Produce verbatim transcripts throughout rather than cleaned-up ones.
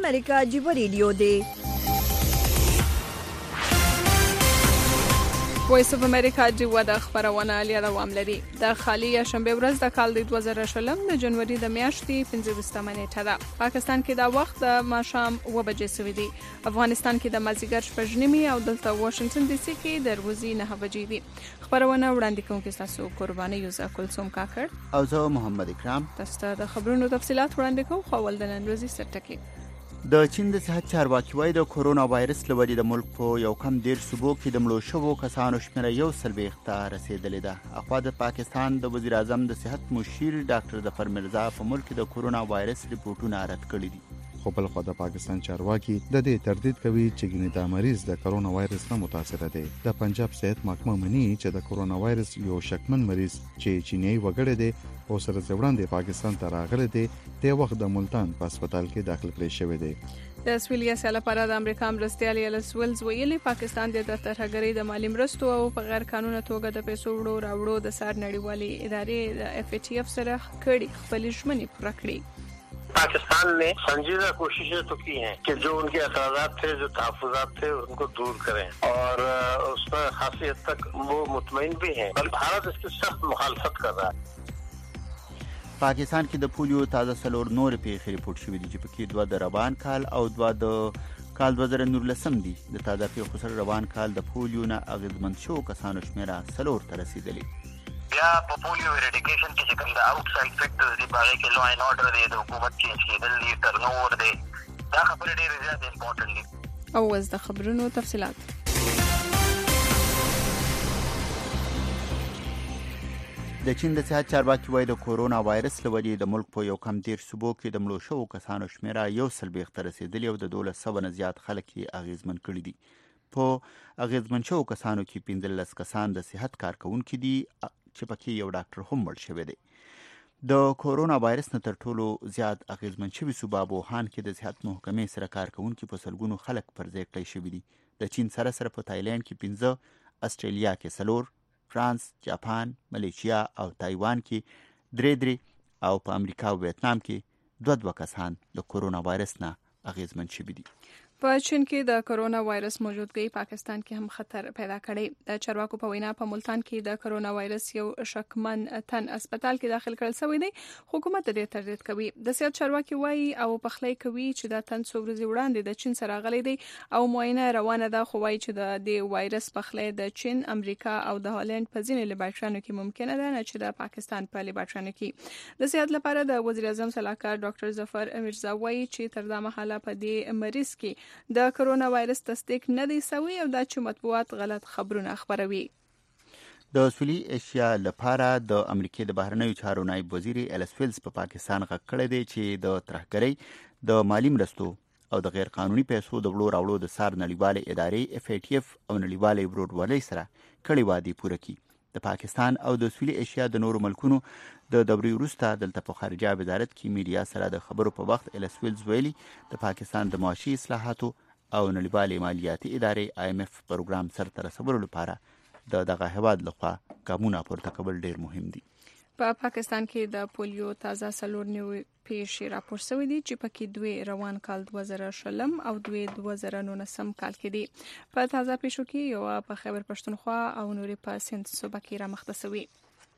امریکا جیو ریډیو دی. وایس اف امریکا جیو د خبرونه لري روان لري. د خالي شنبه ورځ د کال د دوه زره شلم د جنوري د میاشتې پنځه ویشتمه نیټه ده. پاکستان کې دا وخت د ماښام اوه بجې شوی دی. افغانستان کې د مازیګر شپږ نیمې او دلته واشنگټن ډي سي کې د ورځې نه بجې دي. خبرونه وړاندې کوونکي تاسو قرباني یوزا کلثوم کاکړ او زه محمد اکرام. تاسو د خبرونو تفصيلات وړاندې کوم. خو ول د نن ورځې سرټکی. د چین د صحت چارواکي وايي د کورونا وایرس له وجې د ملک په یو کم ډیر صوبو کې د مړو شوو کسانو شمېره یو څلوېښت ته رسېدلې ده. اخوا د پاکستان د وزیر اعظم د صحت مشیر ډاکټر ظفر مرزا په ملک د کورونا وایرس ریپورتونه رد کړي دي. خو بل خو د پاکستان چارواکي د دې تردید کوي چې ګینه د مریض د کورونا وایرس نه متاثر دي. د پنجاب صحت محکمه مني چې د کورونا وایرس یو شکمن مریض چې چینی وګړی دی او سره ځوړاندې پاکستان ته راغلی دی د وخت د ملتان په هسپتال کې داخل کړی شوی دی. د سویلیا سره لپاره د امریکا مرستيال ایلس ویلز ویلي پاکستان د ترهګرۍ د مالی مرستو او په غیر قانوني توګه د پیسو وړو راوړو د سار نړیوالې ادارې د اف ای ټی اف سره کړي خپل ژمنې پوره کړې. पाकिस्तान ने संजीदा कोशिशें तो की हैं कि जो उनके असरात थे, जो तहफ़्फ़ुज़ात थे, उनको दूर करें और उस पर खासी हद तक वो मुतमईन भी हैं, बल्कि भारत इसकी सख्त मुखालफत कर रहा है. پاکستان کې د پولیو تازه څلور نور پیښې ریپورت شوې دي چې پکې دوه د روان کال او دوه د کال دوه زره نولسم دي. د تازه پیښو سره روان کال د پولیو نه اغېزمن شوو کسانو شمېره څلور ته رسېدلې. یا په پولیو اریډیکیشن کې چې کوم د آوټ سایډ فیکټرز دي باغې کې لو اینڈ اورډر دی د حکومت چینج کېدل دي ټرن اوور دی دا خبرې ډېرې زیات امپورټنټ دي. او اوس د خبرونو تفصيلات. د چین د صحت چارواکي وايي د کورونا وایرس له وجې د ملک په یو کم دېرش صوبو کې د مړو شوو کسانو شمېره یو څلوېښت ته رسېدلې او د دولس سوه نه زیات خلک یې اغېزمن کړي دي. په اغېزمن شوو کسانو کې پنځلس کسان د صحت کارکوونکي دي چې پکې یو ډاکټر هم مړ شوی دی. د کورونا وایرس نه تر ټولو زیات اغېزمن شوي صوبه ووهان کې د صحت محکمې سره کارکوونکي په سلګونو خلک پر ځای کړی شوي دي. د چین سره سره په تایلند کې پنځه، استرالیا کې څلور، فرانس، جاپان، ملیشیا او تایوان کې درې درې او په امریکا او ویتنام کې دوه دوه کسان د کورونا وایرس نه اغېزمن شوي دي. په چین کې د کورونا وایرس موجودګي پاکستان کې هم خطر پیدا کړي. د چارواکو په وینا په ملتان کې د کورونا وایرس یو شکمن تن هسپتال کې داخل کړل شوی دی. حکومت دې تردید کوي. د سیاست چارواکي وایي او په خلی کوي چې د تن څو ورځې وړاندې د چین سره غلي دی او معاینه روانه ده. خو وایي چې د دې وایرس په خلی د چین، امریکا او د هالند په ځینې لیبارټریانو کې ممکنه ده نه چې د پاکستان په لیبارټریانو کې. د صحت لپاره د وزیر اعظم سلاکار ډاکټر ظفر مرزا وایي چې تر دا مهاله په دې مریض کې د کورونا وایرس تصدیق نه دی شوی او دا چې مطبوعات غلط خبرونه خبروي. د سویلي ایشیا لپاره د امریکای د بهرنیو چارو نایب وزیر ایلس ویلز په پاکستان غږ کړی دی چې د ترهګرۍ د مالی مرستو او د غیر قانوني پیسو د وړو راوړو د سار نړیوالې ادارې اف ای ټی اف او نړیوالې ورورولۍ سره کړي وعدې پوره کړي. د پاکستان او د سویلي ایشیا د نورو ملکونو د دورې وروسته دلته په خارجه وزارت کې میډیا سره د خبرو په وخت ایلس ویلز ویلي د پاکستان د معاشي اصلاحاتو او نړیوالې مالیاتي ادارې آی ایم اف پروګرام سرته رسولو لپاره د دغه هیواد لخوا ګامونه پورته کول ډیر مهم دي. په پاکستان کې د پولیو تازه څلور نوي پیښې راپور شوې دي چې پکې دوی روان کال دوه زره شلم او دوی دوه زره نولسم کال کې دي. په تازه پیښو کې یو په خیبر پښتونخوا او نورې په سند صوبه کې رامخته شوي.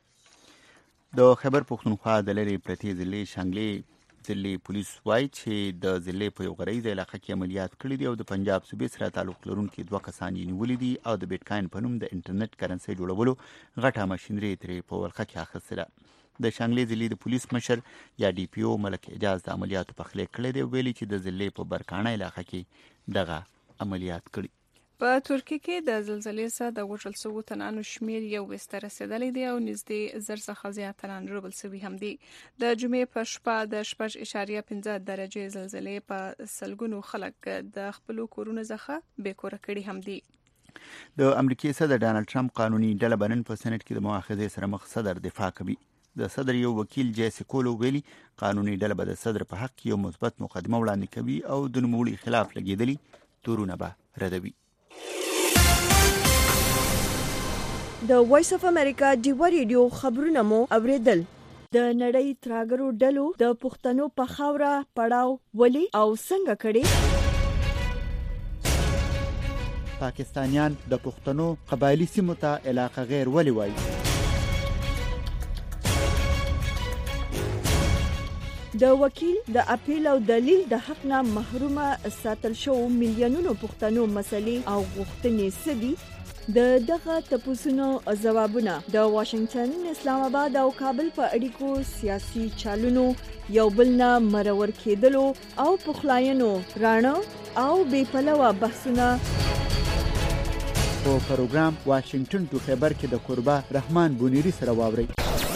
د خیبر پښتونخوا د لرې پرتې ضلع شانګلې ضلع پولیس وایي چې د ضلع په یو غریزه علاقه کې عملیات کړي دي او د پنجاب صوبې سره تعلق لرونکي دوه کسان یې نیولي دي او د بیټکاین په نوم د انټرنیټ کرنسۍ جوړولو غټه ماشینري ترې په ولخه کې اخیستې ده. د شانګلې ضلع د پولیس مشر یا ډي پی او ملک اعجاز د عملیاتو په خلی کړی دی. ویلي چې د ضلع په برکانه علاقه کې دغه عملیات کړي. په ترکیه کې د زلزلې سره د وژل شوو تنانو شمیر یو وسته رسیدلی دی او نږدې زر څخه زیات تنان ژوبل شوي هم دي. د جمعې په شپه د شپږ اعشاریه پنځه درجې زلزلې په سلګونو خلک د خپلو کورونو څخه بې کوره کړي هم دي. د امریکای صدر ډانلډ ټرمپ قانوني ډله بنن په سېنات کې د مؤاخذې سره مخ صدر دفاع کوي. د صدر یو وکیل جیسی کولو ویلي قانوني ډله به د صدر په حق یو مثبت مقدمه وړاندې کوي او د نوموړي خلاف لګېدلي تورونه به ردوي. د وایس اف امریکا ډیو ریډیو خبرونه مو اوریدل. د نړۍ تراګرو ډلو د پښتنو په خاوره پړاو ولي او څنګه کړي؟ پاکستانیان د پښتنو قبایلی سیمو ته علاقه غیر ولي وایي؟ د وکیل د اپیل او دلیل د حق نه محرومه ساتل شو میلیونونو پښتنو مسلې او غوښتنې سدي. د دغه تپوسونو ځوابونه د واشنگټن، اسلام آباد او کابل په اړیکو سیاسي چالونو یو بل نه مرور کېدلو او پخلاینو رانه او بې پلوه بحثونه په پروګرام واشنگټن تو خبر کې د قربا رحمان بونیری سره واوري.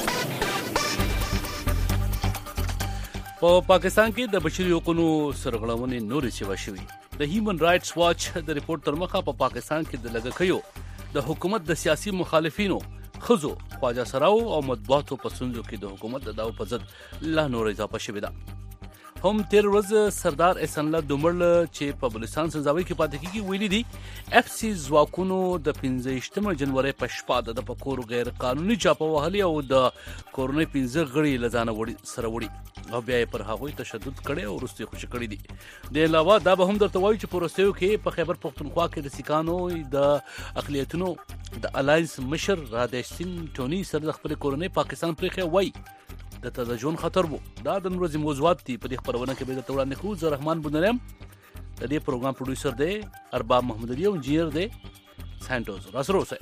په پاکستان کې د بشري حقوقو سرغړونې نورې سیوا شوې. د هیومن رائټس واچ د ریپورت تر مخه په پاکستان کې د لګکیو د حکومت د سیاسي مخالفینو، خزو، خواجه سراو او مطبوعاتو په څنځو کې د حکومت د داو په ضد لا نور اضافه شوې ده. هم تیر ورځ سردار احسان الله دومرل چې په بلوچستان سنځاوي کې پاتې کیږي ویلي دي اف سی ځواکونو د پنځه جنوري په شپه د پکور غیر قانوني چاپه وهلي او د کورونی پنځه غړي لزانه وړي سره وړي او بیا پر هغوی تشدد کړي او وروستي خوشي کړي دي. د علاوه دا به هم درته وایي چې په وروستیو کې په خیبر پختونخوا کې د سیکانو د اقلیتونو د الاینس مشر رادیش سین ټونی سره د خپل کورونی پاکستان پرېخه وایي د تدجون خطر وو. دا د ورځې موضوعات دي په دې خبرونه کې به د توړاندې کوو. زه رحمان بونریم د دې پروګرام پروډوسر دی، ارباب محمد علي او انجینر دی سانټوس. راسره اوسئ.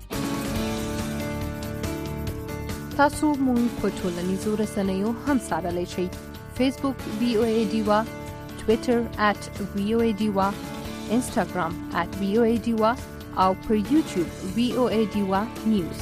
تاسو مونږ په ټولنیزو رسنیو هم څارلی شئ. فیسبوک وی او ای ډیوا، ټویټر ات وی او ای ډیوا، انسټاګرام ات وی او ای ډیوا او پر یوټیوب وی او ای ډیوا نیوز.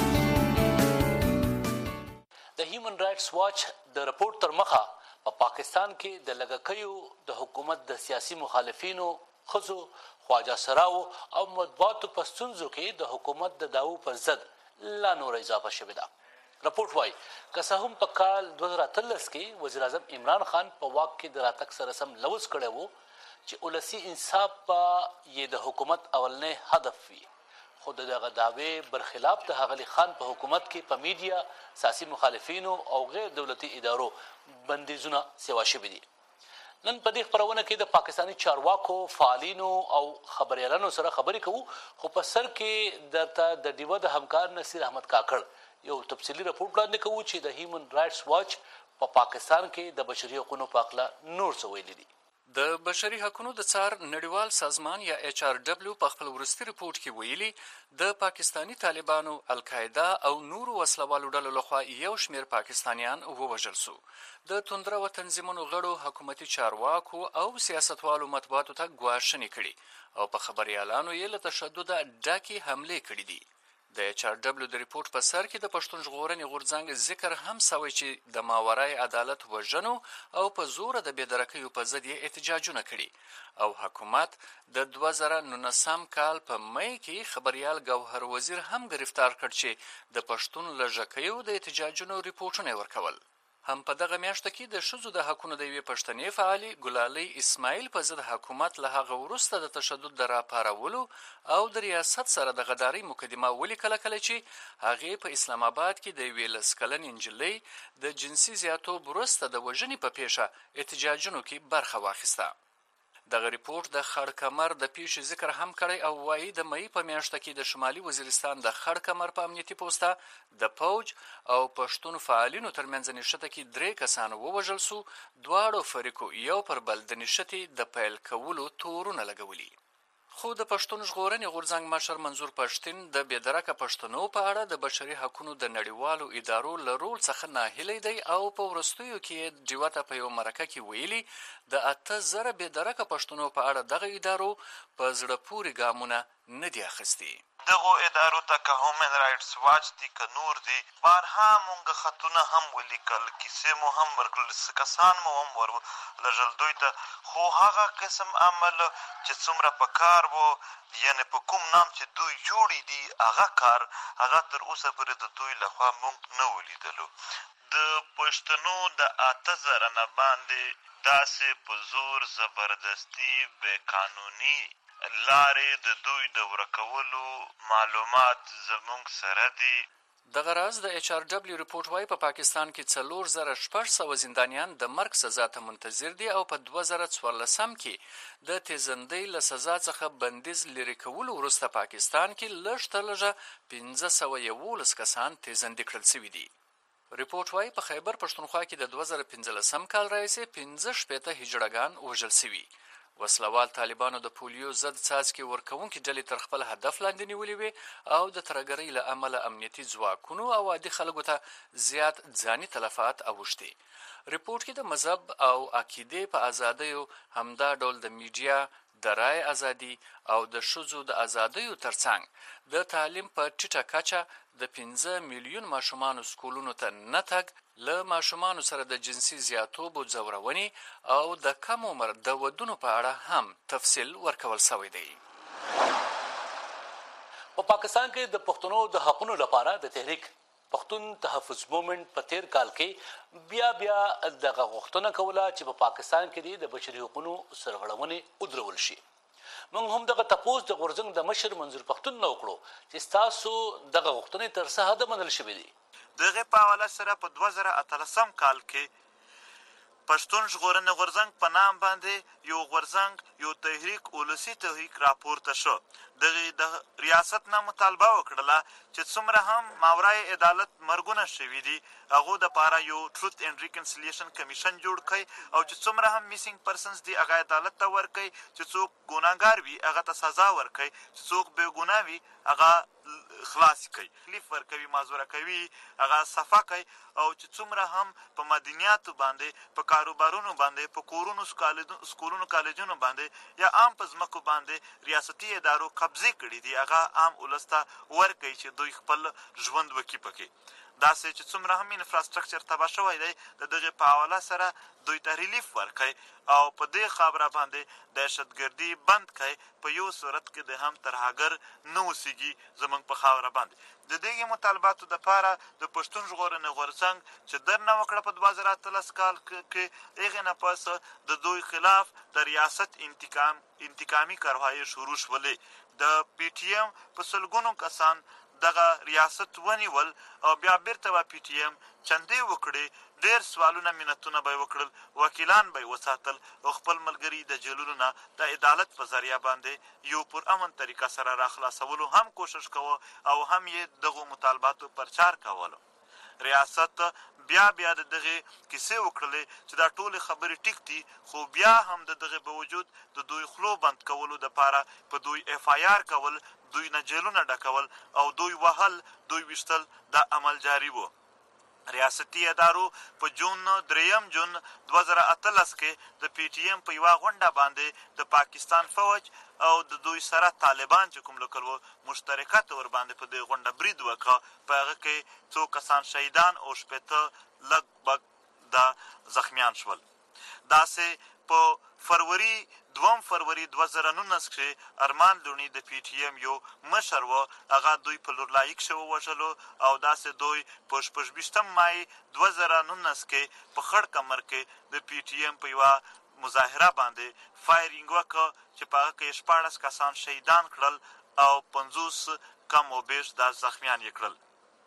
د هیومن رائټس واچ د رپورت تر مخه په پاکستان کې د لګکیو د حکومت د سیاسي مخالفینو، خزو، خواجه سراو او مطبوعاتو په ستونزو کې د حکومت د داو پر ضد لا نور اضافه شوې ده. رپورت وايي که څه هم په کال دوه زره اتلس کې وزیر اعظم عمران خان په واک کې د راتګ سره سم لوز کړی و چې ولسي انصاف به یې د حکومت اولنی هدف وي، خو د دغه دعوې برخلاف د ښاغلي خان په حکومت کې په میډیا، سیاسي مخالفینو او غیر دولتي ادارو بندیزونه سیوا شوي دي. نن په دې خپرونه کې د پاکستاني چارواکو، فعالینو او خبريالانو سره خبرې کوو، خو په سر کې درته د ډیوه د همکار نصیر احمد کاکړ یو تفصیلي رپورټ وړاندې کوو چې د هیومن رائټس واچ په پاکستان کې د بشري حقوقو په اړه نور څه ویلي دي. د بشري حقوقو د څار نړیوال سازمان یا ایچ آر ډبلیو په خپل وروستي رپورټ کې ویلي د پاکستانی طالبانو، القاعده او نورو وسلوالو ډلو لخوا یو شمېر پاکستانیان ووژل شو. د توندره و تنظیمونو غړو، حکومتي چارواکو او سیاستوالو مطبوعاتو ته ګواښنې کړي او په خبريالانو یې له تشدد ډکې حملې کړي دي. د ایچ آر ډبلیو د ریپورت په سر کې د پښتون ژغورنې غورځنګ ذکر هم سوی چې د ماورای عدالت وژنو او په زور د بېدرکیو په ضد یې احتجاجونه کړي او حکومت د دوه زره نولسم کال په مئی کې خبريال ګوهر وزیر هم گرفتار کړ چې د پښتون لږکیو د احتجاجونو ریپورټونه ورکول. هم په دغه میاشت کې د ښځو د حقونو د یوې پښتنې فعالې ګلالۍ اسماعیل په ضد حکومت له هغه وروسته د تشدد د راپارولو او د ریاست سره د غدارۍ مقدمه ولیکله کله چې هغې په اسلام آباد کې د یوې لس کلنې نجلۍ د جنسي زیاتوب وروسته د وژنې په پیښه احتجاجونو کې برخه واخیسته. دغه ریپورت د خړ کمر د پیښې ذکر هم کړی او وایي د مئی په میاشت کې د شمالي وزیرستان د خړ کمر په امنیتي پوسته د پوج او پښتون فعالینو ترمنځ نښته کې درې کسان ووژل شو. دواړو فریقو یو پر بل د نښتې د پیل کولو تورونه لګولي. خو د پښتون ژغورنې غورځنګ مشر منظور پښتين د بېدرکه پښتنو په اړه د بشري حقوقو د نړیوالو ادارو له رول څخه ناهیلی دی او په وروستیو کې ډیوه ته په یو مرکه کې ویلي د اته زره بېدرکه پښتنو په اړه دغه ادارو په زړه پورې ګامونه نه دي اخیستي. دغو ادارو ته که هیومن رائټس واچ دي که نور دي بارها مونږ خطونه هم ولیکل، کیسې مو هم ورکړل، کسان مو هم ورلږل دوی ته، خو هغه قسم عمل چې څومره په کار و یعنې په کوم نام چې دوی جوړې دي هغه کار هغه تر اوسه پورې د دوی لخوا مونږ نه ولیدلو. د پښتنو د اته زره نه باندې داسې په زور زبردستي بې قانوني لارې د دوی د ورکولو معلومات زموږ سره دي. دغه راز د ایچ آر ډبلیو ریپورت وايي په پا پاکستان کې څلور زره شپږ سوه زندانیان د مرګ سزا ته منتظر دي او په دوه زره څوارلسم کې د تیزندۍ له سزا څخه بندیز لرې کولو وروسته پاکستان کې لږ تر لږه پنځه سوه یولس کسان تیزندي کړل شوي دي. ریپورت وايي په خیبر پښتونخوا کې د دوه زره پنځلسم کال راهیسې پنځه شپېته هجړګان وژل شوي. وسلوال طالبانو د پولیو ضد څاڅکي ورکوونکي ډلې تر خپل هدف لاندې نیولې وې او د ترهګرۍ له امله امنیتي ځواکونو او عادي خلکو ته زیات ځاني تلفات اوښتي. ریپورت کې د مذهب او عقیدې په ازادیو همدا ډول د میډیا د رای ازادي او د ښځو د ازادیو ترڅنګ د تعلیم په ټیټه کچه د پنځه میلیون ماشومانو سکولونو ته نه تګ، له ماشومانو سره د جنسي زیاتوب او ځورونې او د کم عمر د ودونو په اړه هم تفصیل ورکول شوی دی. په پاکستان کې د پښتنو د حقونو لپاره د تحریک پښتون تحفظ موومنټ په تیر کال کې بیا بیا دغه غوښتنه کوله چې په پاکستان کې د بشري حقوقو سرغړونې ودرول شي. موږ هم دغه تپوس د غورځنګ د مشر منظور پښتون نه وکړو چې ستاسو دغه غوښتنې تر څه حده منل شوې دي. دغه په حواله سره په دوه زره اتلسم کال کې پښتون ژغورنې غورځنګ په نام باندې یو غورځنګ یو تحریک ولسي تحریک راپورته شو. دغه د ریاست نه مطالبه وکړله چې څومره هم ماورای عدالت مرګونه شوي دي هغو دپاره یو ټروت اینډ ریکنسیلیشن کمیشن جوړ کړي او چې څومره هم میسینګ پرسنز دي هغه عدالت ته ورکړي، چې څوک ګناهګار وي هغه ته سزا ورکړي، چې څوک بې ګناه وي هغه خلاص کړي، تکلیف ورکوي، معذوره کوي، هغه صفا کوي او چې څومره هم په مدنیاتو باندې، په کاروبارونو باندې، په کورونو، سکولونو، کالجونو باندې یا عام په ځمکو باندې ریاستي ادارو قبضې کړي دي هغه عام ولس ته ورکوي چې دوی خپل ژوند وکړي پکې. داسې چې څومره هم انفراسترکچر تباه شوی دی د دغې په حواله سره دوی ته ریلیف ورکوي او په دې خبره باندې دهشتګردي بند کړي په یو صورت کې د هم ترهګر نه اوسېږي زموږ په خاوره باندې. د دغې مطالباتو دپاره د پښتون ژغورنې غورځنګ چې درنه وکړه په دوه زره اتلس کال کې، هغې نه پس د دوی خلاف د ریاست انتقام انتقامي کاروايي شروع شولې. د پی ټي ایم په سلګونو کسان دغه ریاست ونیول او بیا بیرته به پی ټي ایم چندې وکړې، ډېر سوالونه منتونه به یې وکړل، وکیلان به یې وساتل او خپل ملګري د جیلونو نه د عدالت په ذریعه باندې یو پر امن طریقه سره راخلاصولو هم کوشش کوه او هم یې دغو مطالباتو پرچار کولو. ریاست بیا بیا د دغې کیسې وکړلې چې دا ټولې خبرې ټیک دي، خو بیا هم د دغې باوجود د دوی خلو بند کولو دپاره په دوی اف آی آر کول، دوی نه جیلونه ډکول او دوی وهل، دوی ویشتل دا عمل جاري و. ریاستي ادارو په جون دریم جون دوه زره اتلس کې د پی ټي ایم په یوه غونډه باندې د پاکستان فوج او د دوی سره طالبان چې کوم لکل و مشترکه طور باندې په دې غونډه برید وکړه. په هغه کې څو کسان شهیدان او شپېته لږ بږ د زخمیان شول. داسې په فروری دوم فروری دوه زره نولس کې ارمان لوني د پی ټي ایم یو مشر و، هغه دوی په لورلایک شو وژلو او داسې دوی په شپږویشتم مای دوه زره نولس کې په خړ کمر کې د پی ټي ایم په یوه مظاهره باندې فایرینګ وکړه چې په هغه کې شپاړس کسان شهیدان کړل او پنځوس کم و بیش دا زخمیان یې کړل.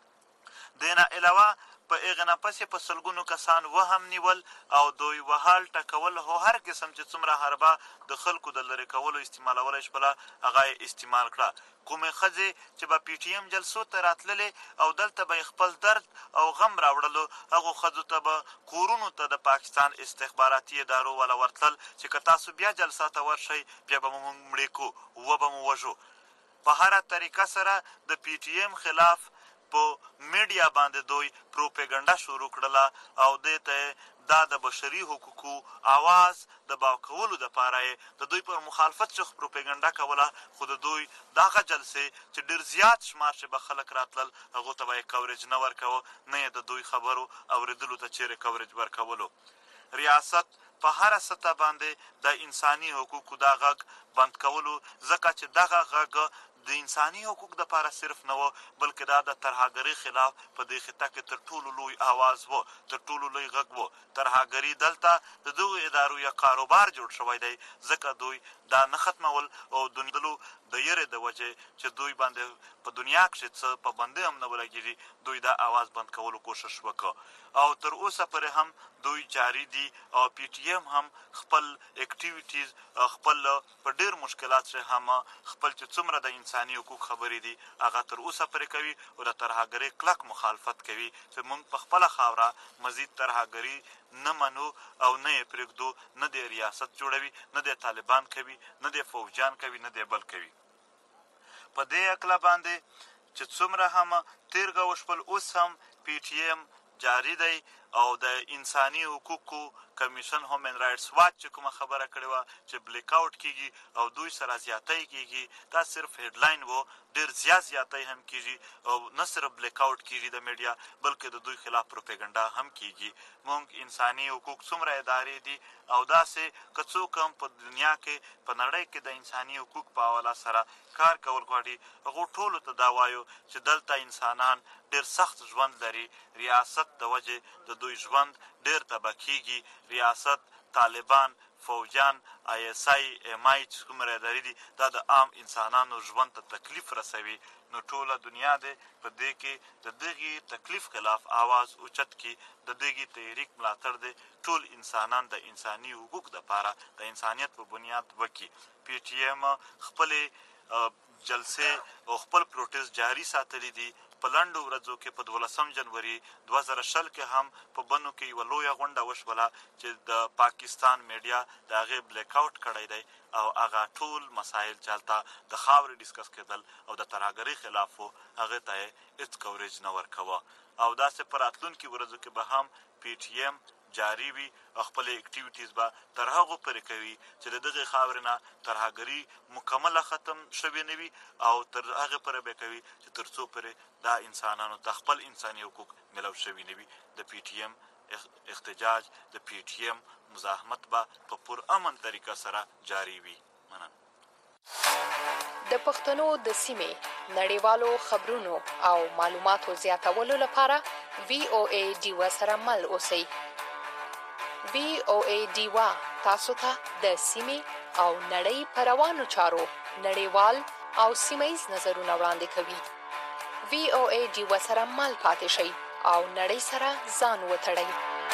دې نه علاوه په هغې نه پسې په سلګونو کسان وهم نیول او دوی وهل ټکول او هر قسم چې څومره حربه د خلکو د لرې کولو استعمالولی شوله هغه یې استعمال کړه. کومې ښځې چې به پی ټي ایم جلسو ته راتللې او دلته به یې خپل درد او غم راوړلو، هغو ښځو ته به کورونو ته د پاکستان استخباراتي ادارو والا ورتلل چې که تاسو بیا جلسه ته ورشئ بیا به مو موږ مړې کړو، وبه مو وژو. په هره طریقه سره د پی ټي ایم خلاف په میډیا باندې دوی پروپیګنډا شروع کړله او دې ته دا د بشري حقوقو आवाज د باو کولو دپاره یې د دوی پر مخالفت څخه پروپیګنډا کوله. خو د دوی دغه جلسې چې ډېر زیات شمار چې به خلک راتلل هغو ته به یې کوریج نه ورکوه، نه یې د دوی خبرو اورېدلو ته چیرې کوریج ورکولو. ریاست په هره سطح باندې د انساني حقوقو دا غږ بند کولو، ځکه چې دغه غږ د انساني حقوق د لپاره صرف نه و بلکې دا د ترهګرۍ خلاف په دې خطه کې تر ټولو لوی آواز و، تر ټولو لوی غږ و. ترهګري دلته د دغو ادارو یا کاروبار جوړ شوی دی، ځکه دوی دا نه ختمول او دندلو د یېرې د وجې چې دوی باندې په دنیا کښې څه پابندۍ هم نه ولګېږي، دوی دا آواز بند کولو کوشش وکړ او تر اوسه پورې هم دوی جاري دي او پی ټي ایم هم خپل اکټیویټیز خپل په ډېر مشکلات سره هم خپل چې څومره د انساني حقوق خبرې دي هغه تر اوسه پورې کوي او د ترهګرۍ کلک مخالفت کوي چې موږ په خپله خاوره مزید ترهګري نه منو او نه یې پرېږدو، نه د ریاست جوړوي، نه د طالبان کوي، نه د فوجیان کوي، نه د بل کوي. په دې هکله باندې چې څومره هم تېرګه وشول اوس هم پی ټي ایم جاری دی او د انساني حقوقو کمیشن هومن رایټس واچ چې کومه خبره کړې وه چې بلیک آوټ کېږي او دوی سره زیاتی کېږي، دا صرف هیډلاین و، ډېر زیات زیاتی هم کېږي او نه صرف بلیک آوټ کېږي د میډیا بلکې د دوی خلاف پروپیګنډا هم کېږي. موږ انساني حقوق څومره ادارې دي او داسې که څوک هم په دنیا کې په نړۍ کې د انساني حقوق په حواله سره کار کول غواړي هغو ټولو ته دا وایو چې دلته انسانان ډېر سخت ژوند لري، ریاست د وجې د دوی ژوند ډېر تباه کېږي. ریاست، طالبان، فوجان، آی اس آی، ایم آی چې کومه ادارې دي دا د عام انسانانو ژوند ته تکلیف رسوي. نو ټوله دنیا دی په دې کې د دغې تکلیف خلاف آواز اوچت کړي، د دغې تحریک ملاتړ دی ټول انسانان د انساني حقوق دپاره د انسانیت په بنیاد وکړي. پی ټي ایم خپلې جلسې او خپل پروټیست جاري ساتلی دي. په لنډو ورځو کې په دولسم جنوري دوه زره شل کې هم په بنو کې یوه لویه غونډه وشوله چې د پاکستان میډیا د هغې بلیک آوټ کړی دی او هغه ټول مسایل چې هلته د خاورې ډسکس کېدل او د ترهګرۍ خلاف و هغې ته یې هېڅ کوریج نه ورکوه او داسې په راتلونکي ورځو کې به هم پی ټي ایم جاری وي او خپل اکټیویټیز به تر هغو پورې کوي چې د دغې خاورې نه ترهګري مکمله ختم شوې نه وي او تر هغې پورې به کوي چې تر څو پورې دا انسانانو ته خپل انساني حقوق ملو شوي نه وي. د پی ټي ایم احتجاج، د پی ټي ایم مزاحمت به په پر امن طریقه سره جاری وي. مننه. د پښتنو د سیمې نړیوالو خبرونو او معلوماتو زیاتولو لپاره وی او ای ډیوا سره مل اوسئ. وی او ای ډیوا تاسو ته د سیمې او نړۍ په روانو چارو نړیوال او سیمه‌ییز نظرونه وړاندې کوي. وی او ای ډیوا سره مل پاتې شئ او نړۍ سره ځان وتړئ.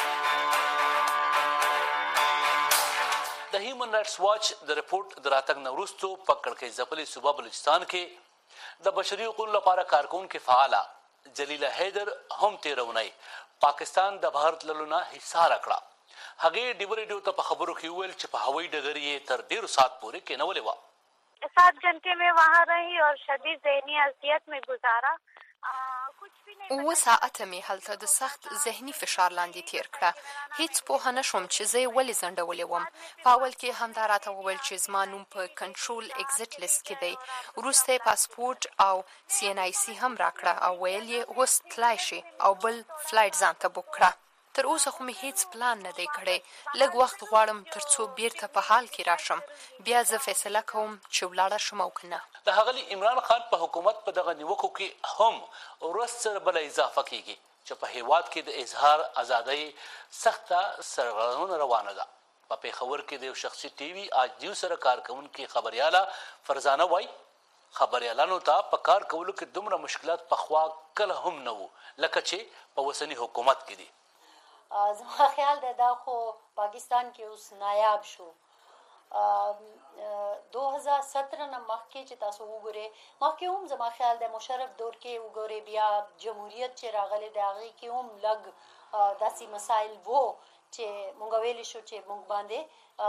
د هیومن رایټس واچ د رپورټ د راتګ نه وروستو په کړکۍ ځپلي صوبه بلوچستان کې د بشري حقوقو لپاره کارکوونکې فعاله جلیله حیدر هم تېره اونۍ پاکستان د بهر تللو نه حصاره کړه. هغې ډیو ریډیو ته په خبرو کې وویل چې په هوایي ډګر یې تر ډېرو ساعت پورې کېنولې وه. सात घंटे में वहाँ रही और शदीद ذهنی اذیت में گزارا. اوه ساعته مې هلته د سخت ذهني فشار لاندې تیر کړه. هیڅ پوهه نه شوم چې زه یې ولې ځنډولې وم. په اول کې همدا راته وویل چې زما نوم په کنټرول اگزیټ لیست کې دی. وروسته یې پاسپورټ او سی ان آی سی هم راکړه او ویل یې اوس تلای شي او بل فلایټ ځان ته بوک کړه. تر اوسه خو مې هیڅ پلان نه دی کړی. لږ وخت غواړم تر څو بیرته په حال کې راشم. بیا زه فیصله کوم چې ولاړه شم او که نه. د ښاغلي عمران خان په حکومت په دغه نیوکو کې هم ورځ سره بله اضافه کیږي چې په هیواد کې د اظهار ازادۍ سخته سرغړونه روانه ده. په پېښور کې د یو شخصي ټي وي آجیو سره کارکوونکې خبریاله فرزانه وایي خبریالانو ته په کار کولو کې دومره مشکلات پخوا کله هم نه وو لکه چې په اوسني حکومت کې دي. زما خیال ده دا خو پاکستان کې اوس نایاب شو. دو هزار ستره نه مخکې چې تاسو وګورئ مخکې هم زما خیال ده مشرف دور کې وګورئ بیا جمهوریت چې راغلی د هغې کې هم لږ داسې مسایل وو چې مونږ ویلی شو چې مونږ باندې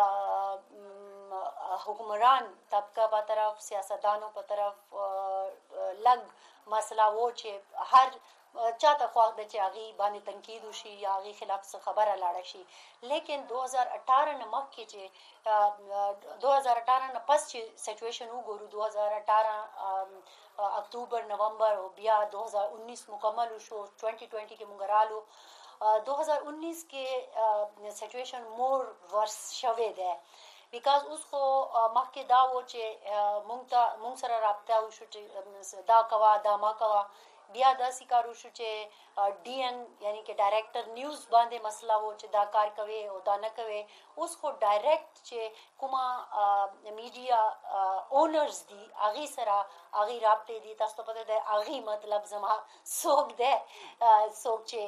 حکمران طبقه په طرف سیاستدانو په طرف لږ مسله وو چې هر چاته خواږ ده چې هغې باندې تنقید وشي یا هغې خلاف څه خبره لاړه شي. لیکن دو هزار اٹھارہ نه مخکې چې دو هزار اٹھارہ نه پس چې سچویشن وګورو دو هزار اٹھارہ اکتوبر نومبر او بیا دو هزار انیس مکمل وشو ټوینټي ټوینټي کې مونږ رالو. دو هزار انیس کې سچویشن مور ورس شوی دی. بیکاز اوس خو مخکې دا و چې مونږ ته مونږ سره رابطه وشو چې دا کوا دا ما کوا بیا داسې کار وشو چې ډي ان یعنی کې ډایرکټر نیوز باندې مسله و چې دا کار کوي او دا نه کوي. اوس خو ډایرکټ چې کومه میډیا اونرز دي هغې سره هغې رابطې دي. تاسو ته پته ده هغې مطلب زما څوک دی څوک چې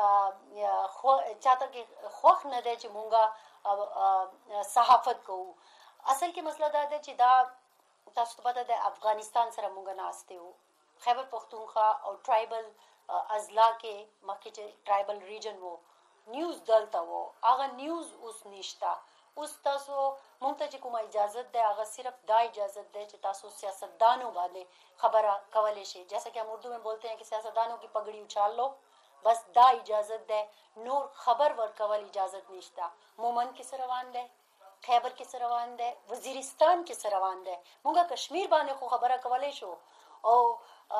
چاته کې خوښ نه دی چې مونږه صحافت کوو. اصل کې مسله دا ده چې دا تاسو ته پته ده افغانستان سره مونږ ناستې وو. خیبر پختونخوا او ټرایبل اضلاع کې مخکې چې ټرایبل ریجن وو نیوز دلته وو هغه نیوز اوس نشته. اوس تاسو مونږ ته چې کومه اجازت ده هغه صرف دا اجازت ده چې تاسو سیاستدانو باندې خبره کولی شئ. جیسا کہ ہم اردو میں بولتے ہیں کہ سیاستدانوں کی پگڑی اچھال لو بس دا اجازت ده. نور خبر ورکول اجازت نشته. مومن کې څه روان ده خیبر کې څه روان ده وزیرستان کې څه روان ده. مونږه کشمیر باندې خو خبره کولی شو او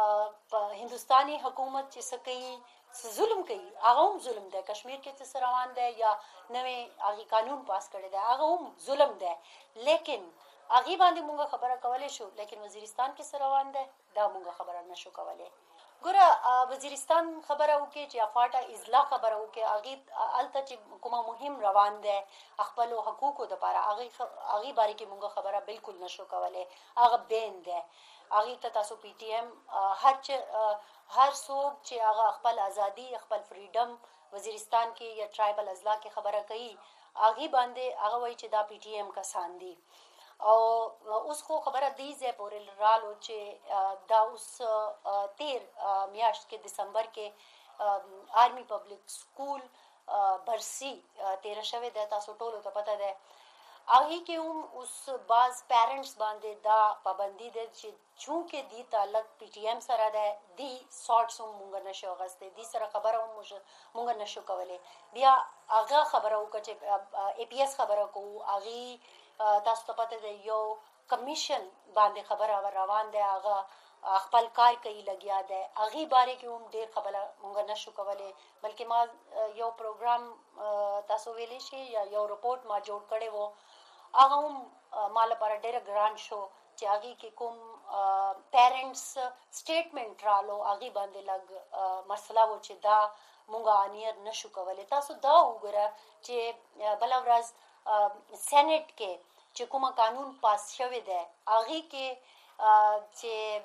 هندوستانی حکومت چې څه کوي څه ظلم کوي هغه هم ظلم دی. کشمیر کې څه روان دی یا نوې هغې قانون پاس کړی دی هغه هم ظلم دی. لیکن هغې باندې مونږ خبره کولی شو لیکن وزیرستان کې څه روان دی دا مونږ خبره نشو کولی. ګوره وزیرستان خبره وکړي چې افاټه اضلاع خبره وکړي هغې هلته چې کومه مهم روان دی خپلو حقوقو دپاره هغې باره کې مونږ خبره بالکل نشو کولی. هغه بین دی. هغې ته تاسو پی ټي ایم هر هر څوک چې هغه خپل ازادي خپل فریډم وزیرستان کې یا ټرایبل اضلاع کې خبره کوي هغې باندې هغه وایي چې دا پی ټي ایم کسان دي. او اوس خو خبره دې ځای پورې رالو چې دا اوس تیر میاشت کې دسمبر کې آرمی پبلک سکول برسي تیره شوې ده. تاسو ټولو ته پته ده هغې کې هم اوس بعض پیرنټس باندې دا پابندي ده چې چونکې دې تعلق پی ټي ایم سره ده دې ساټس هم مونږ نشو اخیستی دې سره خبره هم مونږ نشو کولی. بیا هغه خبره وکړه چې ای پي ایس خبره کوو هغې تاسو ته پته ده یو کمیشن باندې خبره روان دی هغه خپل کار کوي لګیا دی هغې باره کې هم ډېر خبره مونږ نشو کولی. بلکې ما یو پروګرام تاسو ویلی شي یا یو رپورټ ما جوړ کړی و هغه هم ما لپاره ډېره ګران شو چې هغې کې کوم پیرنټس سټیټمنټ رالو هغې باندې لږ مسله و چې دا مونږ انیر نشو کولی. تاسو دا وګوره چې بله ورځ سینټ کې چې کومه قانون پاس شوی دی هغې کې چې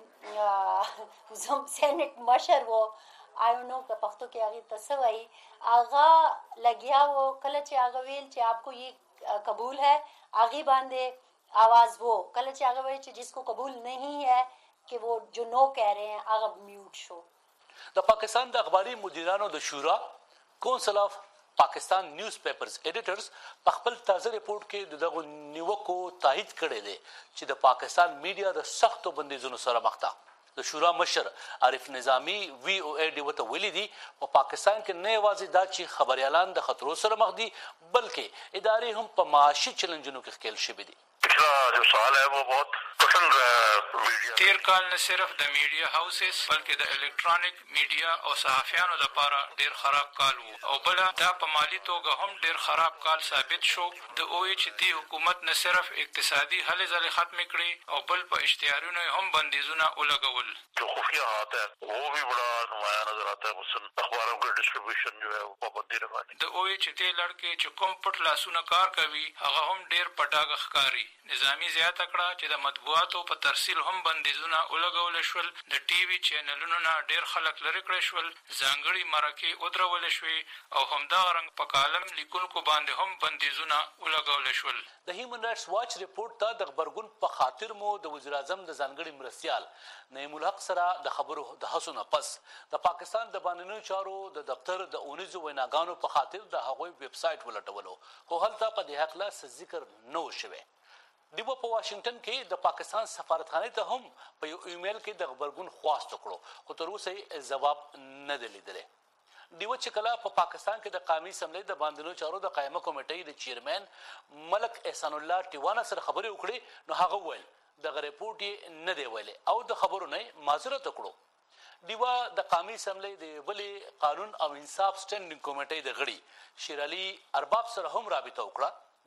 سینټ مشر و آی ډونټ نو که پښتو کې هغې ته څه وایي هغه لګیا و کله چې هغه ویل چې آپ کو یہ قبول ہے هغې باندې آواز وہ کله چې هغه وایي چې جس کو قبول نہیں ہے کہ وہ جو نو کہہ رہے ہیں هغه میوٹ شو. د پاکستان د اخباري مدیرانو د شورا کونسل آف پاکستان نیوز پیپرز ایډیټرز په خپل تازه ریپورت کې دغه نیوکو تایید کړی دی چې د پاکستان میډیا د سختو بندیزونو سره مخ ده. د شورا مشر عارف نظامی وی او ای ډي ته ویلي دي په پاکستان کې نه یوازې دا چې خبریالان د خطرو سره مخ دي بلکې ادارې هم په معاشي چیلنجونو کې ښکېل شوي دي. پچھلا جو سال ہے وہ بہت پسند میډیا تیر کال نه صرف د میډیا هاوسز بلکې د الکترونیک میډیا او صحافیانو لپاره ډیر خراب کال وو او بل دا په مالی توګه هم ډیر خراب کال ثابت شو. د او ایچ ډي حکومت نه صرف اقتصادي هلې ځلې ختمې کړې او بل په اشتهارونو هم بندیزونه ولګول. جو خفیہ ہاتھ ہے وہ بھی بڑا نمایاں نظر آتا ہے. مثلا اخباروں کا ڈسٹریبیوشن جو ہے وہ پابندی لگانی. د او ایچ ډي لړکې چې کوم پټ لاسونه کار کوي هغه هم ډیر پټاګه ښکاري. نظامی زیاته کړه چې د مطبوعاتو په ترسیل هم بندیزونه ولګول شول. د ټي وي چینلونو نه ډېر خلک لرې کړی شول. ځانګړي مرکې ودرولې شوې او همدغه رنګ په کالم لیکونکو باندې هم بندیزونه ولګول شول. د هیومن رایټس واچ ریپورت ته د غبرګون په خاطر مو د وزیر اعظم د ځانګړي مرستیال نعیم الحق سره د خبرو د هڅو نه پس د پاکستان د بانونو چارو د دفتر د اونیزو ویناګانو په خاطر د هغوی ویب سایټ ولټولو خو هلته په دې هکله څه ذکر نه و شوی. دیو په واشنگټن کې د پاکستان سفارتخانې ته هم په یو ایمیل کې د غبرګون خواست وکړو خو تر اوسه یې ځواب نه دی لیدلی. دیو چې کله په پاکستان کې د قومي اسمبلۍ د باندنو چارو د قائمه کمیټې د چیرمن ملک احسان الله ټیوانا سره خبرې وکړې نو هغه وویل دغه ریپورټ یې نه دی ویلی او د خبرو نه معذرت وکړو. دیوا د قومي اسمبلۍ د بلې قانون او انصاف سټینډینګ کمیټې د غړي شیر علي ارباب سره هم رابطه وکړه.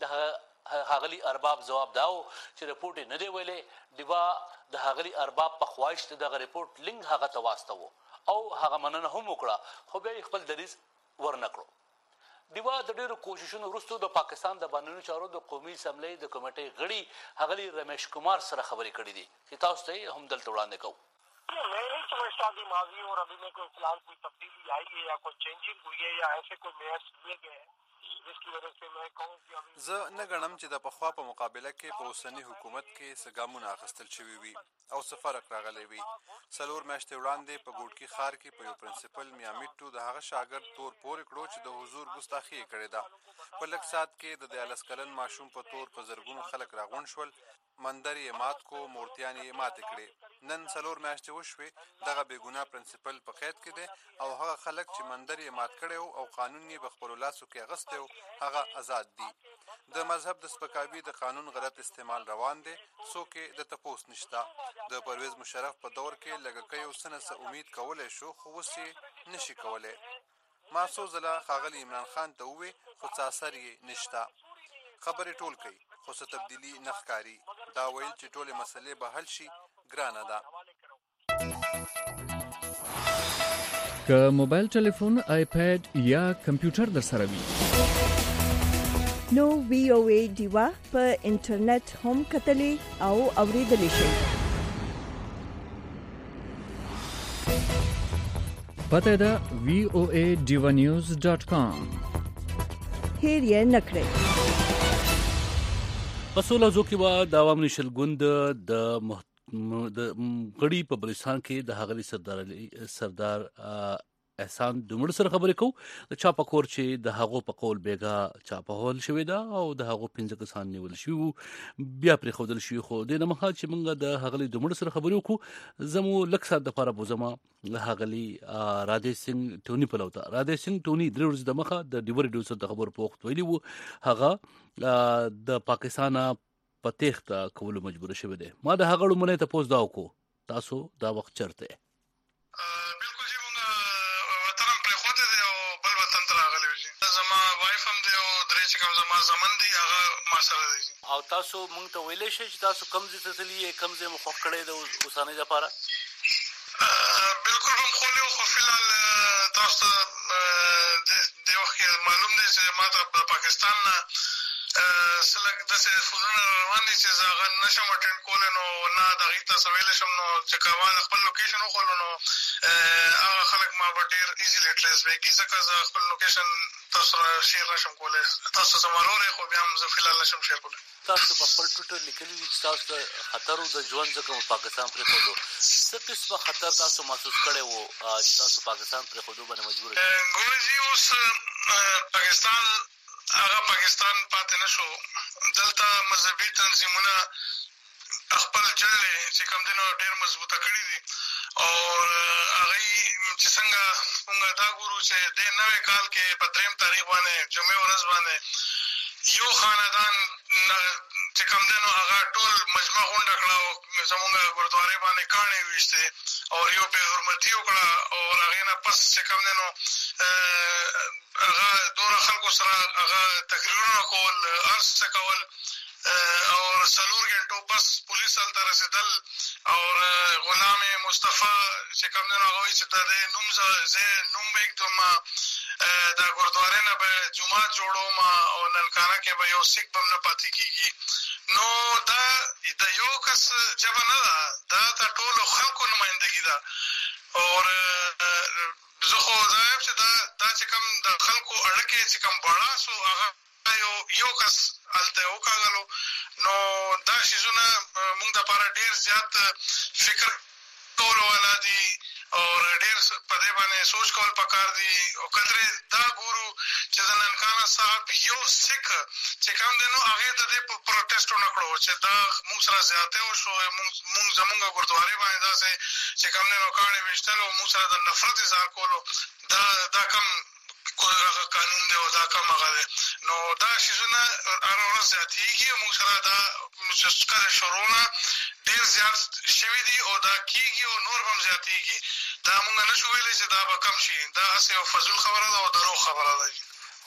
د هاغلی ارباب جواب داو چې رپورټ نه دی ویلې دیوا د هاغلی ارباب په خواهش دغه رپورټ لینک هغه ته واستو او هغه مننه هم وکړه خو بیا خپل دریز ورنکړو دیوا د ډیرو کوششونو وروسته د پاکستان د بهرنیو چارو د قومي اسمبلی د کمیټې غړي هغلی رمیش کمار سره خبرې کړې دي چې تاسو ته هم دلته وړاندې کوو मैं नहीं समझता कि माजी और अभी में कोई फिलहाल कोई तब्दीली आई है या कोई चेंजिंग हुई है या ऐसे कोई मेयर्स लिए गए हैं जिसकी वजह से मैं कहूँ कि अभी زه نه ګڼم چې د پخوا په مقابله کې په اوسني حکومت کې څه ګامونه اخیستل شوي وي او څه فرق راغلی وي. څلور میاشتې وړاندې په ګوډکي ښار کې په یو پرنسپل میامیټو د هغه شاګرد تور پورې کړو چې د حضور ګستاخي یې کړې ده. په لږ ساعت کې د دیارلس کلن ماشوم په تور په زرګونو خلک راغونډ شول، مندر یې مات کو، مورتیان یې ماتې کړې. نن څلور میاشتې وشوې دغه بېګناه پرنسپل په قید کې دی او هغه خلک چې مندر یې مات کړی او قانون یې په خپلو لاسو کې اخیستی و هغه آزاد دي. د مذهب د سپکاوي د قانون غلط استعمال روان دی، څوک یې د تپوس نشته. د پرویز مشرف په دور کې لږکیو څه نه څه امید کولی شو خو اوس یې نشي کولی. ما څو ځله ښاغلي عمران خان ته ووې خو څه اثر یې نشته. خبرې ټول کوي خو څه تبدیلي نه ښکاري. دا ویل چې ټولې مسلې به حل شي ګرانه ده. که موبایل ټلیفون، آیپیډ یا کمپیوټر در سره وي نو وی او ای ډیوا په انټرنیټ هم کتلی او اوریدلی شئ. پته ده وی او ای ډیوا نیوز ډاټ کام. هیر یې نکړئ. په سوله زو کې به د عوام نشل ګوند د د غړي په بلوچستان کې د هغلي سردار سردار احسان دومره سره خبرې کوو. د چا په کور چې د هغو په قول بیګا چاپهول شوې ده او د هغو پنځه کسان نیول شوي بیا پرېښودل شوي. خو دې نه مخکې چې موږ د هغلي دومره سره خبرې وکړو زه مو لږ ساعت دپاره بوځم هغلي رادیو سنګ ټوني پلو ته. رادیو سنګ ټوني درې ورځې د مخه د ډیور ریډیو سره د خبرو په وخت ویلي وو هغه د پاکستان په تیښته کولو مجبور شوی دی. ما د هغه لومړی تپوس دا وکړو تاسو دا وخت چېرته یې؟ بالکل چې مونږ وطن هم پرېښودی دی او بل وطن ته راغلی یو چې زما وایف هم دی او درې چې کوم زما زمن دی هغه ما سره دی. او تاسو مونږ ته ویلی شئ چې تاسو کوم ځای ته تللي یې، کوم ځای مو خوښ کړی د اوسنۍ دپاره؟ بالکل هم خولي خو فلحال تاسو ته دې وخت کې معلوم دی چې ما ته د پاکستان نه څه لږ داسې فونونه روان دي چې زه هغه نه شم اټینډ کولی، نو نه د هغې ته څه ویلی شم. نو چې که ما د خپل لوکیشن وښولو نو هغه خلک ما به ډېر ایزیلی ټریس به کړي، ځکه زه خپل لوکیشن تاسو سره شیر نه شم کولی. تاسو زما ورور یې خو بیا هم زه فلحال نه شم شیر کولی. تاسو په خپل ټویټر لیکلي دي چې تاسو ته خطر و د ژوند ځکه مو پاکستان پرېښودو. څه قسمه خطر تاسو محسوس کړی و چې تاسو پاکستان پرېښودو باندې مجبور شئ؟ ګورئ جي اوس پاکستان هغه پاکستان پاتې نه شو. دلته مذهبي تنظیمونه خپل جړې چې کوم دي نو ډېر مضبوطه کړي دي او هغوی چې څنګه مونږ دا ګورو چې دې نوی کال کې په درېیم تاریخ باندې جمعې ورځ باندې یو خاندان چې کوم دی نو هغه ټول مجمع غونډه کړه او زمونږ ګردوارې باندې کاڼې ویشتې او یو بې حرمتي وکړه او هغې نه پس چې کوم دی نو هغه دومره خلکو سره هغه تقریرونه کول، هر څه کول او څلور ګنټو پس پولیس هلته رسېدل او غلام مصطفی چې کوم دی نو هغه وایي چې د دې نوم زه نوم به ایږدم، د ګردوارې نه به جومات جوړوم او نلکانه کې به یو سیک به هم نه پاتې کېږي. نو دا د یو کس ژبه نه ده، دا د ټولو خلکو نمایندګي ده. او زه خو دا یم چې دا دا چې کوم د خلکو اړیکې چې کوم بړاس و هغه یو یو کس هلته وکاږلو. نو دا شیزونه مونږ دپاره ډېر زیات فکر کولو والا دي او ډېر په دې باندې سوچ کول پکار دي. او کترې دا ګورو چې د ننکانه صاحب یو سیک چې کوم دی نو هغې د دې په پروټیسټ ونه کړو چې دا مونږ سره زیاتی وشو، مونږ زمونږ ګردوارې باندې داسې چې کوم دی نو کاڼې ویشتل او مونږ سره د نفرت اظهار کولو، دا دا کم هغه قانون دی او دا کم هغه دی. نو دا شیزونه هره ورځ زیاتېږي او مونږ سره دا کله شروع نه ډېر زیات شوي دي او دا کېږي او نور به هم زیاتېږي. دا مونږ نه شو ویلی چې دا به کم شي، دا هسې یو فضول خبره ده او دروغ خبره ده.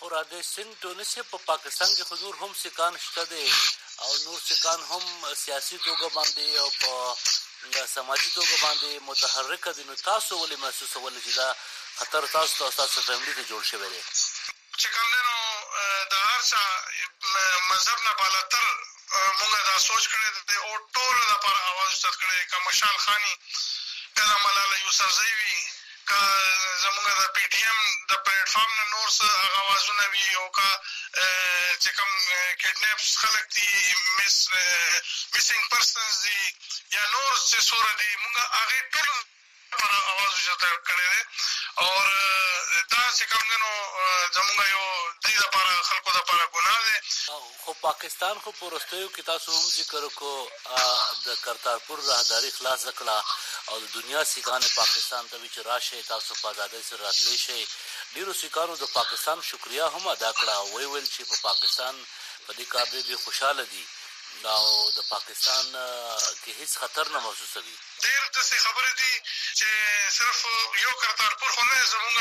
خو راده سنگ ټونس په پاکستان کې حضور هم سکان شته دي او نور سکان هم سیاسي توګه باندې او په سماجي توګه باندې متحرک دي. نو تاسو ولې محسوسول چې دا خطر تاسو ته تاسو فیملی ته جوړ شوی دی؟ چې کوم دنو د هر څه مذهب نه بالاتر موږ دا سوچ کړی دی او ټول لپاره आवाज اوچت کړی کا مشال خانی کله ملاله یوسفزۍ وي کا زموږ د پی ټی ایم د پلیټ فارم نه نور څه هغه اوازونه وي او کا چې کوم کډنیپس خلک دي مس میسنګ پرسنز دي یا نور څه سور دي موږ هغه ټول پر आवाज اوچت کړی دی او دا چې کوم دنو زموږ یو دې لپاره خلکو لپاره ګناه دی. خو پاکستان خو په وروستیو کې تاسو هم ذکر وکړو د کرتارپور راهداري خلاص کړه او د دنیا سیکان پاکستان ته چې راشي تاسو په آزادۍ سره راتلی شي. ډیرو سیکانو د پاکستان شکریا هم ادا کړه وی ویل چې په پاکستان په دې کار ډېر خوشاله دي او د پاکستان کې هیڅ خطر نه محسوسوي. ډېر داسې خبرې دي چې صرف یو کرتارپور خو نه زموږ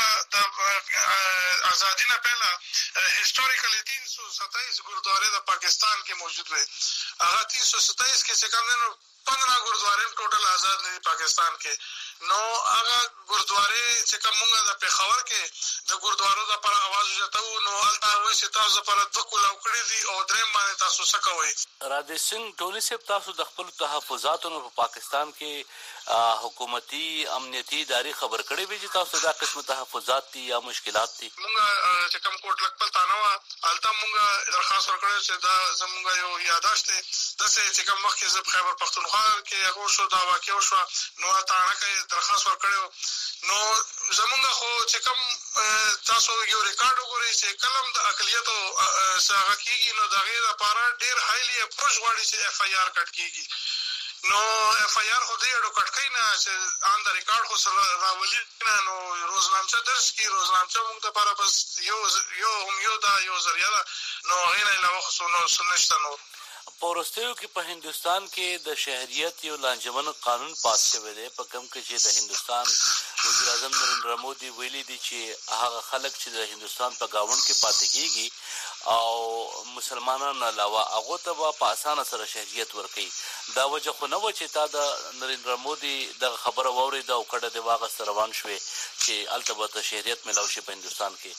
د ازادي نه پهله هسټوریکلی تین سو ستایس ګردوارې د پاکستان کې موجود وي. هغه تین سو ستایس کې چې کوم دی نو پندرہ ګردوارې ټوټل آزاد نه دي پاکستان کې. نو هغه ګردوارې چې کوم موږ د پېښور کې د ګردوارو لپاره आवाज اوچتو نو هلته وایي چې تاسو لپاره دوه کولاو کړي دي او درېیم باندې تاسو څه کوئ. راده سنگ ټوني صاحب تاسو د خپلو تحفظاتو په پاکستان کې حکومتي امنیتي ادارې خبر کړی وي چې تاسو دا قسم تحفظات دي یا مشکلات دي؟ موږ چې کوم کوټ لکپل تانه وه هلته موږ درخواست ورکړی چې دا زموږ یو یاداشت دی داسې چې کوم وخت کې زه په خیبر پښتونخوا کې هغه وشو دا واقع وشوه نو تاڼه کې درخواست ورکړی نو زموږ خو چې کوم تاسو یو ریکارډ وګورئ چې کلم د اقلیتو څه هغه کېږي نو د هغې لپاره ډېر هایلی اپروچ غواړي چې اف آی آر کټ کېږي. نو اف آی آر خو دې اډو کټ کوي نه چې آن د ریکارډ خو سره راولي نه نو روزنامچه درج کړي. روزنامچه موږ دپاره بس یو یو هم یو دا یو ذریعه ده نو هغې نه علاوه خو څه نشته نور. په وروستیو کې په هندوستان کې د شهریت یو لانجمن قانون پاس شوی دی په کوم کې چې د هندوستان وزیر اعظم نریندرا مودي ویلي دي چې هغه خلک چې د هندوستان په ګاونډ کې پاتې کېږي او مسلمانانو علاوه هغو ته به په اسانه سره شهریت ورکوي. دا وجه خو نه وه چې تا د نریندرا مودي دغه خبره واورېده او کډه دې واغسته روان شوې چې هلته به ته شهریت میلاو شي په هندوستان کې؟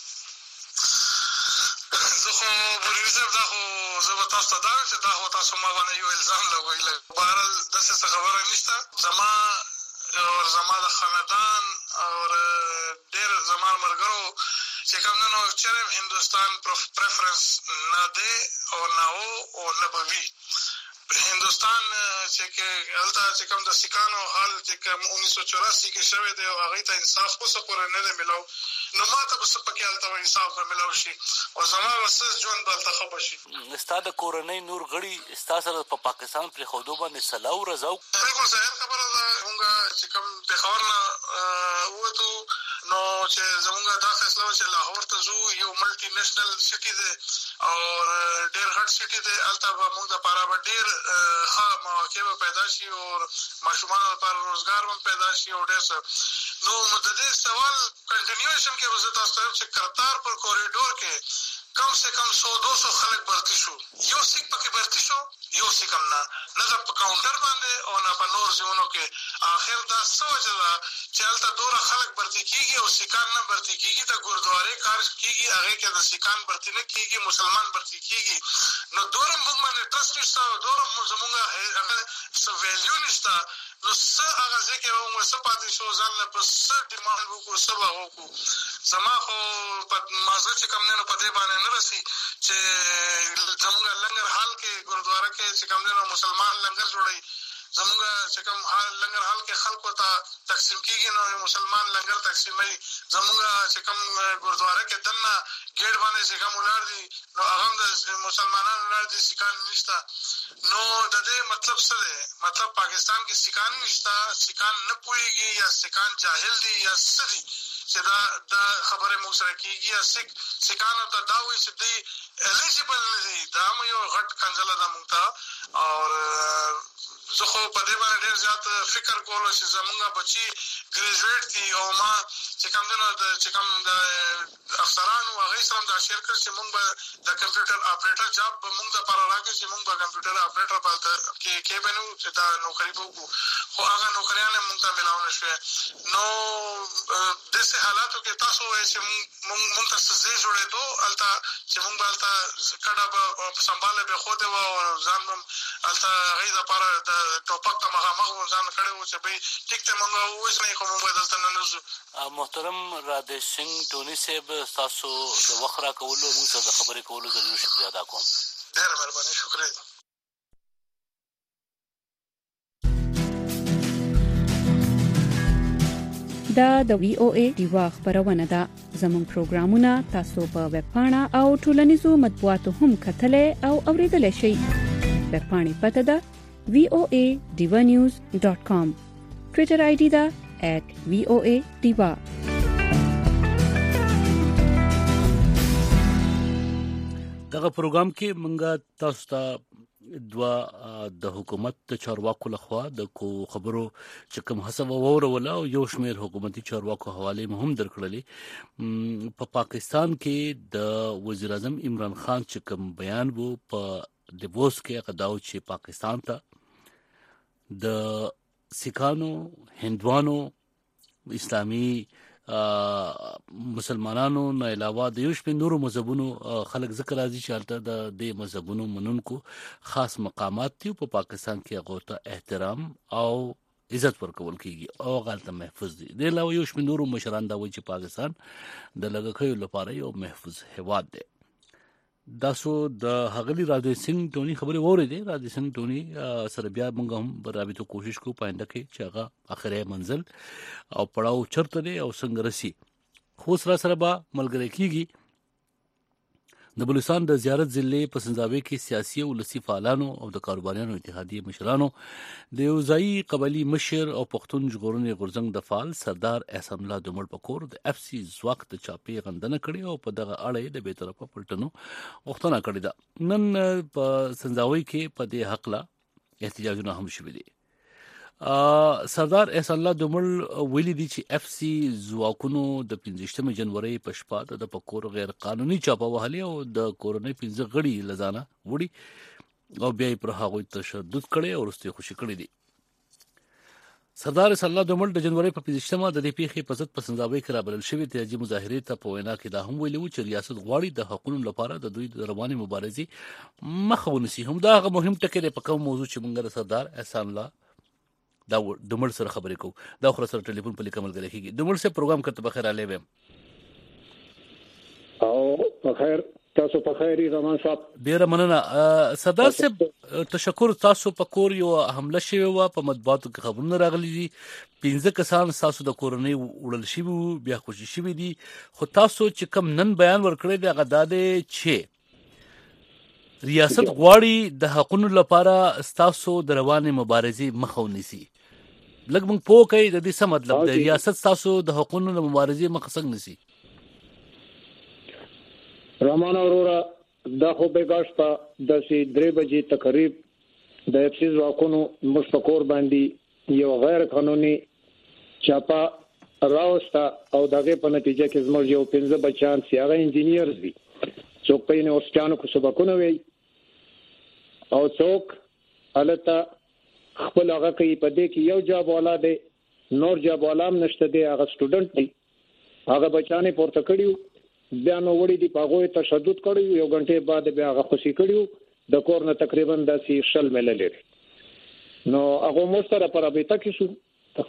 زه خو بریدي صاحب دا خو زه به تاسو ته دا وایم چې دا خو تاسو ما باندې یو الزام لګوئ. بهرحال داسې څه خبره نشته. زما او زما د خاندان او ډېر زما ملګرو چې کوم دی نو چېرې هندوستان پریفرنس نه دی او نه و او نه به وي. هندوستان چې هلته چې کوم د سیکانو حال چې کوم انیس سو چوراسی کې شوی دی او هغوی ته انصاف اوسه پورې نه دی میلاو نو ما ته به څه پکې هلته انصاف به میلاو شي او زما به څه ژوند به هلته ښه به شي. ستا د کورنۍ نور غړي ستا سره په پاکستان پرېښودو باندې سلا ورځو؟ بالکل ظاهر خبره ده. موږ چې کوم پېښور نه ووتو نو چې زموږ دا فیصله وه چې لاهور ته ځو. یو ملټي نیشنل سټي دی او ډېر غټ سټي دی. هلته به موږ دپاره به ډېر ښه مواقع به پیدا شي او ماشومانو لپاره روزګار به پیدا شي او ډېر څه. نو د دې سوال کنټینیویشن کې به زه تاسو ته وایم چې کرتارپور کوریډور کې کم سے کم سو دو سو خلک برتی شو. یو سیک پکې برتی شو یو سیک هم نه نه د په کاونټر باندې او نه په نور ځایونو کې. آخر دا څه وجه ده چې هلته دومره خلک برتی کېږي او سیکان نه برتی کېږي. د ګردوارې کار کېږي هغې کې د سیکان برتی نه کېږي مسلمان برتی کېږي. نو دومره موږ باندې ټرسټ نشته او دومره زموږ هغه څه ویلیو نشته. نو څه هغه ځای کې به موږ څه پاتې شو ځان له په څه ډیمانډ وکړو څه به وکړو. زما خو په مازغه چې کوم دی نو په دې باندې نه رسي چې زموږ لنګر حال کې ګردواره کې چې کوم دی نو مسلمان لنګر جوړوي. زموږ چې کوم لنګر حال کې خلکو ته تقسیم کېږي نو مسلمان لنګر تقسیموي. زموږ چې کوم ګردواره کې دننه ګیټ باندې چې کوم ولاړ دي نو هغه هم د مسلمانانو ولاړ دي سیکان نشته. نو د دې مطلب څه دی؟ مطلب پاکستان کې سیکان نشته سیکان نه پوهېږي یا سیکان جاهل دي یا څه دي چې دا دا خبرې موږ سره کېږي یا سیک سیکانو ته دا وایي چې دوی الیجیبل نه دي. دا هم یو غټ کنځله ده موږ ته. او زه خو په دې باندې ډېر زیات فکر کولو چې زموږ بچي ګریجویټ دي او ما چې کوم دنو د چې کوم د افسرانو هغه سره دا شیر کړ چې موږ به د کمپیوټر اپریټر جاب به موږ د لپاره راکړي چې موږ به کمپیوټر اپریټر په کې کې بنو چې دا نوکری وکړو خو هغه نوکریان موږ ته ملاو نشوي. نو د څه حالاتو کې تاسو وایي چې موږ موږ ته څه جوړېدو الته چې موږ به الته کډه به سمباله به خو دې و ځان هم الته هغې دپاره د ټوپک ته مخامخ ځان کړی و چې بهی ټیک ته موږ اوس نه یې خو موږ به دلته نه نوځو. محترم رادیش سنګ ټوني صاحب تاسو د وخت راکولو موږ سره د خبرې کولو ضروري شکریه ادا کوم. ډېره مهرباني شکریه. دا د وی او ای دیوا خبرونه ده. زموږ پروګرامونه تاسو په ویب پاڼه او ټولنیزو مطبوعاتو هم کتلای او اوریدلای شئ. ویب پاڼې پته ده وی او ای diva news dot com. ټویټر آی ډي ده at وی او ای diva. دغه پروګرام کې مونږه تاسو ته دوا د حکومت چارواکو لخوا د کو خبرو چې کوم حساب وروله او یو شمېر حکومتي چارواکو حواله مهم درکړلې. په پا پاکستان کې د وزیر اعظم عمران خان چې کوم بیان وو په دیووس کې غداو چې پاکستان ته د سکانو هندوانو اسلامي مسلمانانو نه علاوه د یو شپې نورو مذهبونو خلک ذکر راځي چې حالت د دې مذهبونو منونکو خاص مقامات دي په پاکستان کې هغه ته احترام او عزت ورکول کیږي او غلطه محفوظ دي. د علاوه یو شپې نورو مشران دا وایي چې پاکستان د لږکیو لپاره یو محفوظ هیواد دی. داسو د هغلی رادیو سنگ ټونی خبرې ووري رادیو سنگ ټونی سره بیا موږ هم برابرته کوشش کوو پاینده کې چې هغه اخري منزل او پړاو چرته دی او څنګه رسی. خو سره سره به ملګری کیږي د بلوچستان د زیارت ضلع په سنځاوي کې سیاسي او ولسی فعالانو او د کاروباریانو اتحادیه مشرانو د یو ځای قبلي مشر او پښتون ژغورنې غورځنګ د فعال سردار احسان الله دومل پکور د اف سي ځواک د چاپی غندنه کړي او په دغه اړه د به طرفه پلټنو غوښتنه کړې ده. نن په سنځاوي کې په دې حق لا احتجاجونه هم شوي دي. سردار احسان الله دومل ویلي دي چې اف سي ځواکونو د پنځه جنوري په شپه د پکور غیر قانوني چاپه وهلي او د کورونې پنځه غړي لزانه وړي او بیا پر هغه تشدد کړي او ورسته خوشي کړي دي. سردار احسان الله دومل د جنوري په پنځه د دې پیښې په ضد پسنداوي کې رابلل شوی تیاجي مظاهره ته په وینا کې دا هم ویلي و چې ریاست غواړي د حقوقو لپاره د دوی د رواني مبارزې مخه ونیسي. هم دا مهم ټکی په کوم موضوع چې موږ سردار احسان الله دا دومل سره خبرې کوو. دا خو سره ټلیفون په لیکمل غلې کېږي. دومل سره پروګرام کته بخیر علي ویم او بخیر تاسو په خیر رحمان صاحب. ډیر مننه سردار صاحب. تشکر. تاسو په کور یو حمله شوی و په مطبوعاتو کې خبرونه راغلي دي. پنځه کسان تاسو د کورنۍ وړل شوی بیا خوشي شوی دي. خو تاسو چې کم نن بیان ورکړی دی هغه دا دی چې ریاست غواړي د حقوقو لپاره تاسو د رواني مبارزې مخه ونیسي. لږ موږ پوه کوي د دې څه مطلب دی. ریاست تاسو د حقوقو د مبارزې مخه څنګه نیسي؟ رحمان اورورا دا خو بګاش په داسې درې بجې تقریب د اف سي ځواکونو مشفقور باندې یو غیر قانوني چاپا راوستا او دغه په نتیجه کې زموږ یو پنځه بچان سیاغه انجینیر دي څوک په یونیورسيټانو کې سبقونه وی او څوک الته خپل هغه کوي په دې کې یو جاب والا دی نور جاب والا هم نشته دی هغه سټوډنټ دی هغه بچانه پورته کړیو بیا نو وړي دی په هغه تشدد کړیو یو غنټه بعد بیا هغه خوشي کړیو د کور نه تقریبا داسې شل مل لري نو هغه مستره پر ابيته کې شو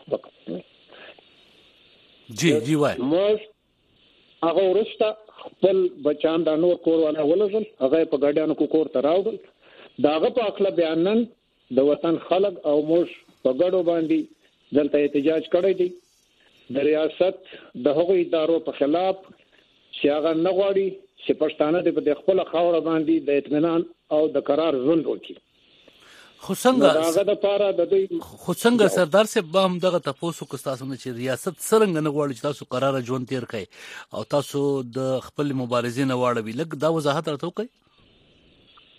جی جی وای مو هغه ورسته خپل بچان د نور کور والا ولزل هغه په ګاډیانو کو کور ته راوړل داغه په اخله بیانن د وطن خلک او موږ په ګډو باندې دلته احتجاج کړی دی د ریاست د هغو ادارو په خلاف چې هغه نه غواړي چې پښتانه د خپل خاور باندې د اطمینان او د قرار ژوند وکړي. خو څنګه هغه د پاره د دوی خو څنګه سردار صاحب هم دغه تاسو کو تاسو نه چې ریاست څنګه نه غواړي چې تاسو قرار ژوند تیر کړئ او تاسو د خپل مبارزې نه واړوي لګ دا وضاحت راته وکړئ.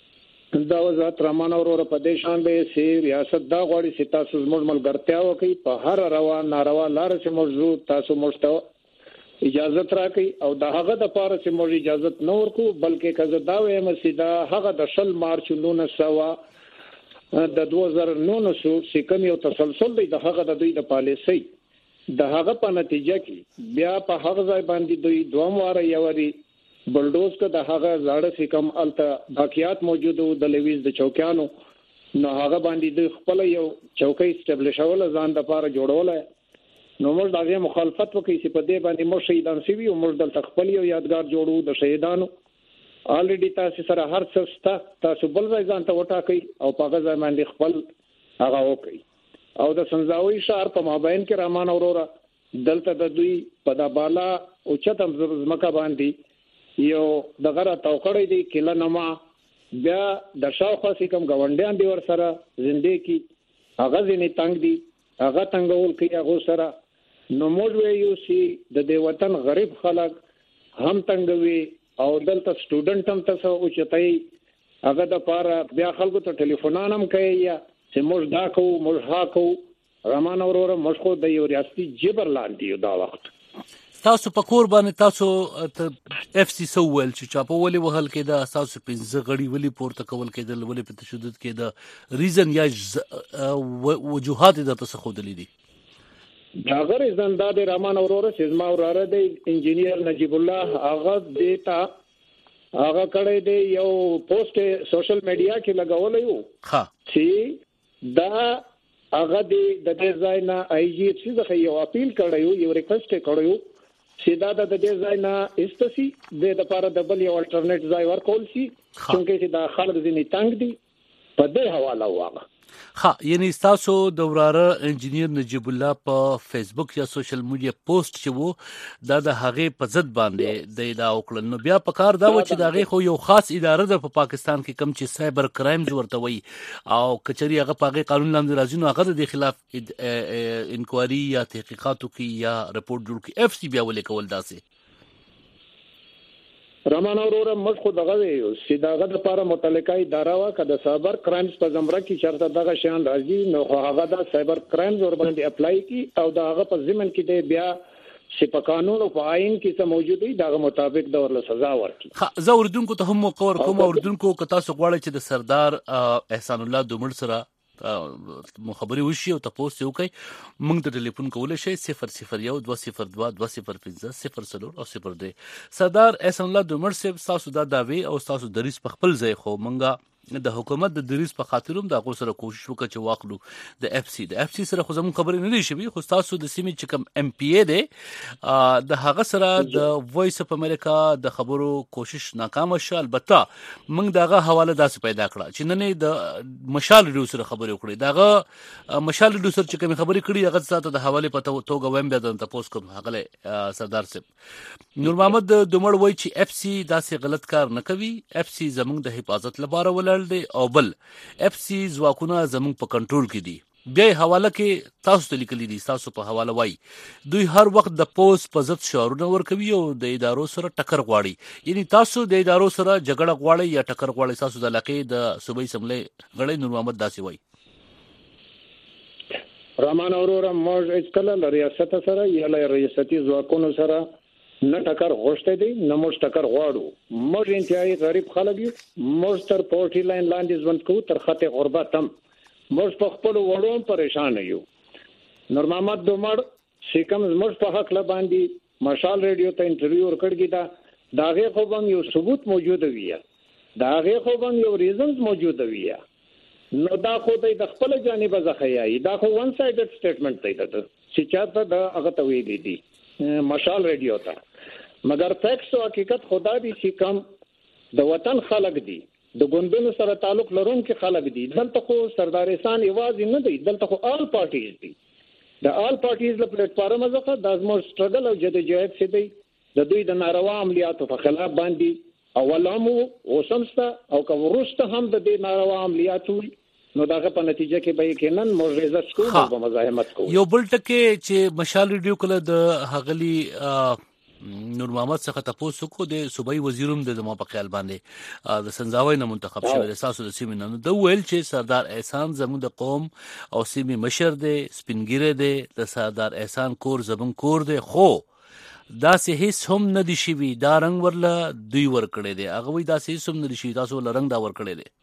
دا وزارت رحمان اورور په دې شان به سي ریاست دا غواړي چې تاسو زموږ ملګرتیا وکړي په هر روا ناروا لار چې موضوع تاسو مشته اجازه راکړي او دا هغه د پاره چې موږ اجازه نه ورکو بلکې کزه دا وایم چې دا هغه د شل مارچ نونه سوا د دوه هزار نهه چې کوم یو تسلسل دی د هغه د دوی د پالیسي د هغه په نتیجه کې بیا په هغه ځای باندې دوی دوه واره یوري بلډوز که د هغه زاړه سي کم الته باقیات موجود وو د لویز د چوکیانو نو هغه باندې د خپل یو چوکۍ اسټابلیشول ځان د پاره جوړول نو موږ دغه مخالفت وکړي چې په دې باندې مو شهیدان سي وي او موږ د خپل یو یادګار جوړو د شهیدانو الریډي تاسو سره هر څه ستا تاسو بل ځای ځان ته وټاکئ او په هغه ځای باندې خپل هغه وکړي او د سنځاوي شهر په مابین کې رحمان اورورا دلته د دوی په د بالا او چتم زمکه باندې یو دغه را توکړې دي کله نما بیا د شاوخوا سي کوم غونډیان دی ور سره ژوندې کی هغه ځنې تنگ دي هغه تنگول کوي هغه سره نو موږ ویو سي د دې وطن غریب خلک هم تنگوي او دلته سټوډنټ هم تاسو او چتای هغه د پاره بیا خلکو ته ټلیفونان هم کوي یا چې موږ دا کوو موږ ها کوو رحمان اورور موږ خو د یو ریاستي جبر لاندې یو دا وخت تاسو په کور باندې تاسو اف سی سوول چې چاپو ولې وهل کېده تاسو پنځه غړي ولې پورته کول کېدل ولې په تشدد کېده ریزن یا وجوهات د تاسو خودلې دي دا غیر زنده د رحمان اورور سیزما اوراره د انجینیر نجیب الله هغه دیتا هغه کړه دی یو پوسټ سوشل میډیا کې لګولې وو ها چې دا هغه د دې ځای نه آی جی سی څخه یو اپیل کړو یو ریکوست کړو چې دا د دې ځای نه استسی د لپاره د بل یو الټرنیټ ځای ورکول شي څنګه چې دا خلک ځینې تنگ دي په دې حواله واغه ها یعنی تاسو د وراره انجینیر نجیب الله په فیسبوک یا سوشل میډیا پوسټ چې وو دا د هغه په ضد باندې د دا وکړل نو بیا په کار دا و چې دا غي خو یو خاص اداره ده په پاکستان کې کم چې سایبر کرایمز ورته وي او کچري هغه په قانون لاندې راځي نو هغه د خلاف انکوایري یا تحقیقاتو کې یا رپورټ جوړ کې اف سی بیا ولې کول داسې رحمان اورور موږ خو دغه یو چې دغه د لپاره متعلقه اداره وا کده سایبر کرایمز په زمره کې چرته دغه شان راځي نو هغه د سایبر کرایمز ور باندې اپلای کی او دغه په ضمن کې دی بیا چې په قانون او په آئین کې څه موجود دی دغه مطابق د ورله سزا ورکړي ها زه اردوونکو ته هم موقع ورکوم اردوونکو که تاسو غواړئ چې د سردار احسان الله دومړ سره مخابري وشي او تاسو یو کوي موږ د ټلیفون کولای شي صفر صفر یو دوه صفر دوه دوه صفر پنځه صفر څلور او صفر دوه سردار احسان الله دومړ صاحب تاسو دا داوی او تاسو دریس په خپل ځای خو مونږه د حکومت د دریس په خاطروم د غو سره کوشش وکړو چې واخلو د اف سی د اف سی سره خو زموږ خبرې نه دي شوي خو تاسو د سیمې چې کوم ام پی ای دی د هغه سره د وایس اف امریکا د خبرو کوشش ناکام شو البته موږ دغه حواله داسې پیدا کړه چې نن د مشال ریډیو سره خبرې وکړې دغه مشال ریډیو سره چې کوم خبرې کړې هغه ساته د حواله په توګه وایم بیا د تاسو کوم هغه سردار صاحب نور محمد دومړ وای چې اف سی داسې غلط کار نه کوي اف سی زموږ د حفاظت لپاره ولر دی او بل اف سی ځواکونه زموږ په کنټرول کې دي بیا حواله کې تاسو ته لیکلي دي تاسو په حواله وای دوی هر وخت د پوس په ضد شعارونه ورکوي او د ادارو سره ټکر غواړي یعنی تاسو د ادارو سره جګړه غواړي یا ټکر غواړي تاسو د علاقې د صوبې سملې غړي نور محمد داسې وای رحمان اورور موږ اسکل ریاست سره یا ریاستي ځواکونو سره نه ټکر غوښته دي نه موږ ټکر غواړو موږ انتهایی غریب خلک یو موږ تر پورټي لاین لاندې ژوند کوو تر خطه غربت هم موږ په خپل وړو پریشان یو نور محمد دومړ سیکم موږ په حق لا باندې مشال ریډیو ته انټرویو ورکړی دا داغه خو هم یو ثبوت موجود وي داغه خو هم یو ریزنز موجود وي نو دا خو د خپل جانب ځخیاي دا خو ون سایډډ سټیټمنټ دی دا چې چاته دا هغه ته وی دي مشال ریډیو ته مگر فیکس او حقیقت خدا دې چې کم د وطن خلق دي د ګوندونو سره تعلق لرونکي خلک دي دلته خو سردار احسان یوازې نه دی دلته خو آل پارټیز دي د آل پارټیز له پلیټ فارم څخه د ازمو سټرګل او جدوجہد څخه دی د دوی د ناروا عملیاتو په خلاف باندې اولامو او سمستا او کوروسته هم د دې ناروا عملیاتو نو داغه په نتیجه کې به کېنن موږ کوو او مزاحمت کوو یو بل ټکي چې مشال ریډیو کله د هغلی نور محمد څخه تاسو کو د صوبایي وزیروم د ما په خیال باندې د سنځاوي نه منتخب شوی د اساسو د سیمې نه د ویل چې سردار احسان زموږ د قوم او سیمې مشر دی سپینګیره دی د سردار احسان کور زبون کور دی خو دا سه هیڅ هم نه دي شوی دا رنگ ورله دوی ور کړی دی هغه وی دا سه هیڅ هم نه دي شوی تاسو ول رنگ دا ور کړی دی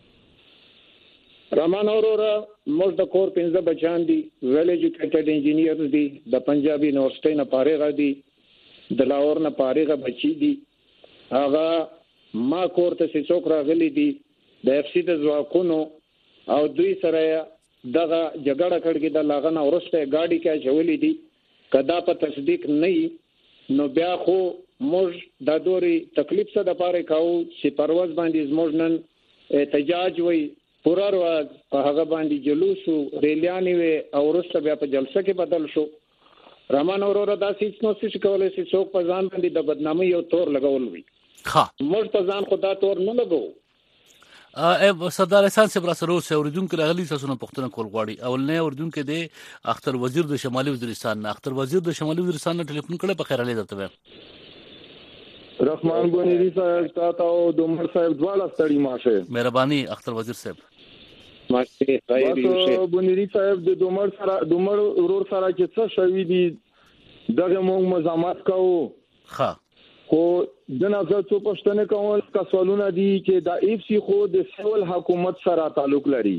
رحمان اورورا موږ د کور پنځه بچان دي ویل ایجوکیټډ انجینیرز دي د پنجاب یونیورسيټي نه فارغ دي د لاهور نه فارغ بچي دي هغه ما کور ته څوک راغلي دي د اف سي د ځواکونو او دوی سره دغه جګړه کړګي د لاغنه ورسته گاډي کې چولې دي کدا په تصدیق نه نو بیا خو موږ د دوري تکلیف څخه د پاره کاو چې پرواز باندې زموږ نن احتجاج وي پورا ورځ په هغه باندې جلوس ریلیانی وي او ورسته بیا په جلسه کې بدل شو رحمان اورورا دا هیڅ نو څه کولای شي څوک په ځان باندې د بدنامي او تور لګول وي ها موږ په ځان خدا تور نه لګو ا سردار احسان صاحب راسره سه اوریدونکو راغلي تاسو نه پښتنه کول غواړي اول نه اوریدونکو د اختر وزیر د شمالي وزیرستان نه اختر وزیر د شمالي وزیرستان نه ټلیفون کړه په خیر علي درته رحمان بونیری صاحب تاسو او دومر صاحب دواړه ستړي ماشه مهرباني اختر وزیر صاحب ماشه خیر یو بونیری صاحب د دومر سره دومر ورور سره چې څه شوی دي دغه موږ مزامات کوو ها خو د نظر څو پښتنه کول کا سوالونه دي چې د ایف سی خو د سیول حکومت سره تعلق لري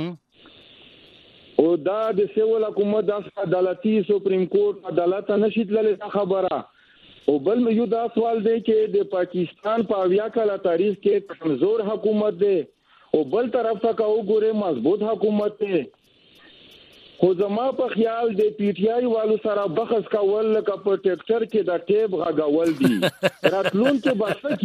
او دا د سیول حکومت د عدالتي سپریم کورټ عدالت نشي تللې خبره او بل یو دا سوال دی چې د پاکستان په اویا کاله تاریخ کې کمزور حکومت دی او بل طرف ته کاو ګوره مضبوط حکومت دی خو زما په خیال د پی ټی آی والو سره بحث کول لکه په ټیکټر کې د ټیپ غاګول دي راتلون کې بحث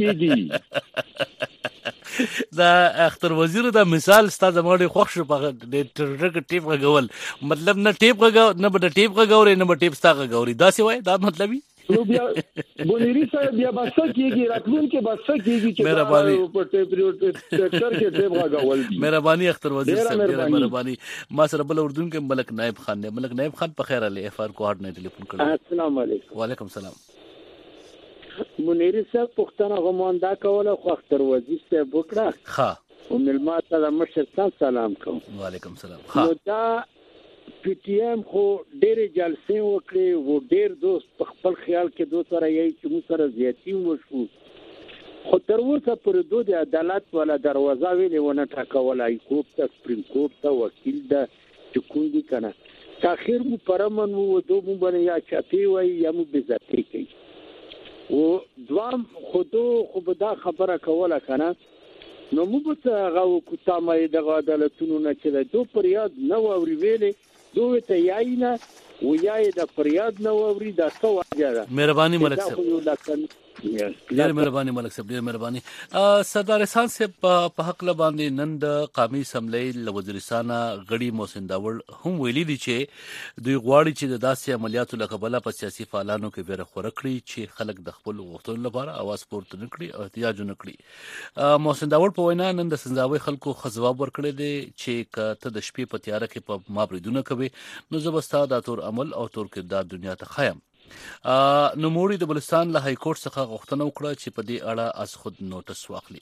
کیږي دا اختر وزیر دا مثال ستاسو زموږ خوښ شو په د ټیکټر کې ټیپ غاګول مطلب نه ټیپ غاګو نه به ټیپ غاګوري نه به ټیپ ستا غاګوري دا سی وای دا مطلب نو بیا بونیری صاحب بیا بس کیږي راتلون کې بس کیږي چې مهرباني په ټیکټر کې ټیپ غاګول دي مهرباني اختر وزیر صاحب ډیره مهرباني ما سره بل اردن کې ملک نائب خان نه ملک نائب خان په خیر علي اف ار کوارډ نه ټلیفون کړو السلام علیکم وعلیکم السلام منیری صاحب پښتنه غموندا کوله خو اختر وزیر صاحب وکړه ها او ملما ته مشر سلام کوم وعلیکم السلام ها نو دا پی ټی ایم خو ډېر جلسې وکړي وو ډېر دوست په خپل خیال کې دوه سره یې چې مو سره زیاتی وشو خو تر اوسه پر دوه د عدالت ولا دروازه ویلې ونه ټاکولای کوپ ته سپریم کورټ ته وکیل د چکوندي کنه تاخير مو پرمن وو دوه مو باندې یا چاپی وای یا مو بزتی کوي او دوام خودو خو به دا خبره کوله کنه نو مو به هغه کوتا مې د عدالتونو نه چې دوه پریاد نو اوري ویلې دوی ته یاینا و یای د فریاد نو اوري دا څو واجره مهرباني ملک صاحب ډیر مهرباني ملک صاحب ډیر مهرباني سردار احسان صاحب په حق باندې نن د قومي اسمبلی ل وزیرستان غړي محسن داور هم ویلي دي چې دوی غواړي چې د داسې عملیاتو لقبله په سیاسي فعالانو کې ویره خور کړی چې خلک د خپل غوښتنو لپاره اواز پورته نکړي او احتجاج نکړي محسن داور په وینا نن د سنځاوي خلکو خزواب ورکړي دي چې کته د شپې په تیاره کې په ما بریدونه کوي نو زبستا د تور عمل او تور کردار دنیا ته خایم نو موري د بلوچستان له های کورټ څخه غوښتنه وکړه چې په دې اړه از خود نوټس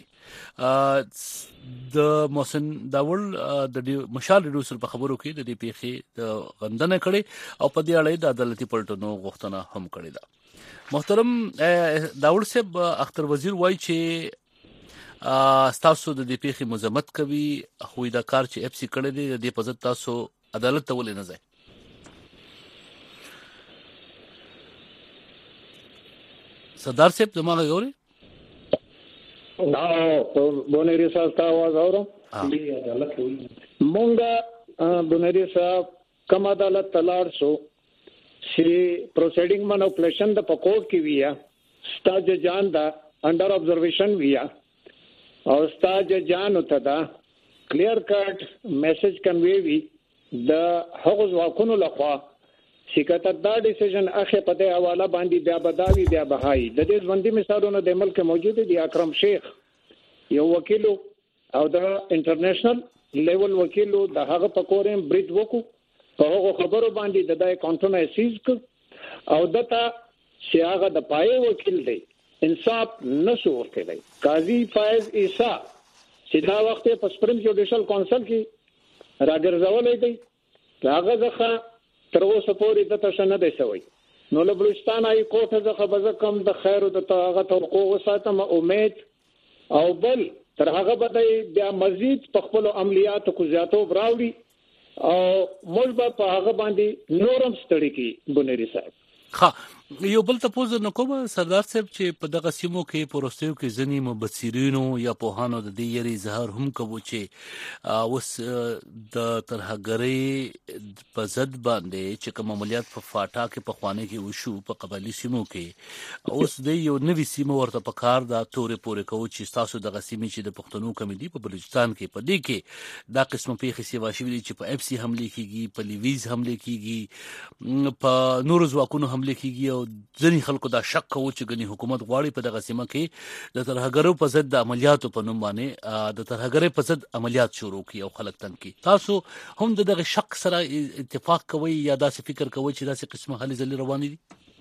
واخلي د محسن داول د مشال ریډوسر په خبرو کې د دې پیخي د غندنه کړي او په دې اړه د عدالتي پلټنو غوښتنه هم کړې ده محترم داول صاحب اختر وزیر وایي چې تاسو د دې پیخي مذمت کوي خو دا کار چې اف سي کړی دی د دې په ضد تاسو عدالت ته ولې نه ځئ سردار صاحب زمانه غوري نو بونیری صاحب تا आवाज اورم مونږه بونیری صاحب کوم عدالت تلار شو چې پروسیډینګ مانوپلیشن د پکوټ کې ویا ستاج جان دا انډر ابزرویشن ویا او ستاج جان ته دا کلیر کټ میسج کنوي وی د هغه ځواکونو لخوا چې کته دا ډیسیژن اخی په دې حواله باندې بیا بداوی بیا بهایي د دې ژوندۍ مثالونو د ملک موجود دي اکرم شیخ یو وکیل او د انټرنیشنل لیول وکیل د هغه پکورم بریډ وکړو په هغه خبرو باندې د دای کانټونه سیز ک او دته چې هغه د پای وکیل دی انصاف نشو ورکړی. قاضي فایز عیسی چې دا وخت په سپریم جوډیشل کونسل کې راګرځولې دی هغه ځکه تر اوسه پورې د تاسو نه دی شوی. نو له بلوچستان هاي کورټ ځکه به کم د خیر او د هغه توقع وساتم امید او بل تر هغه به بیا مزید په خپل عملیاتو کو زیاتو براوړي او موږ به په هغه باندې نورم ستړي کی بنيري صاحب. ها یو بل تاسو نو کوم سردار صاحب چې په دغه سیمو کې پروستیو کې ځنی مبصرینو یا پوهانو د دې یری زهر هم کوي چې اوس د ترهګری په ضد باندې چې کوم عملیات په فاټا کې په خوانه کې وشو په قبایلی سیمو کې اوس د یو نوې سیمو ورته په کار دا تورې پورې کوي چې تاسو دغه سیمې چې د پښتنو کمیډي په بلوچستان کې په دې کې دا قسم پیښې سیوا شوې چې په اف سی حمله کیږي په لیویز حمله کیږي په نورو ځواکونو حمله کیږي او ځینې خلکو دا شک کوي چې ګنې حکومت غواړي په دغه سیمه کې د ترهګرو په ضد د عملیاتو په نوم باندې د ترهګرۍ په ضد عملیات شروع کړي او خلک تنګ کړي. تاسو هم دغه شک سره اتفاق کوئ یا داسې فکر کوئ چې داسې قسمه هلې ځلې روانې دي؟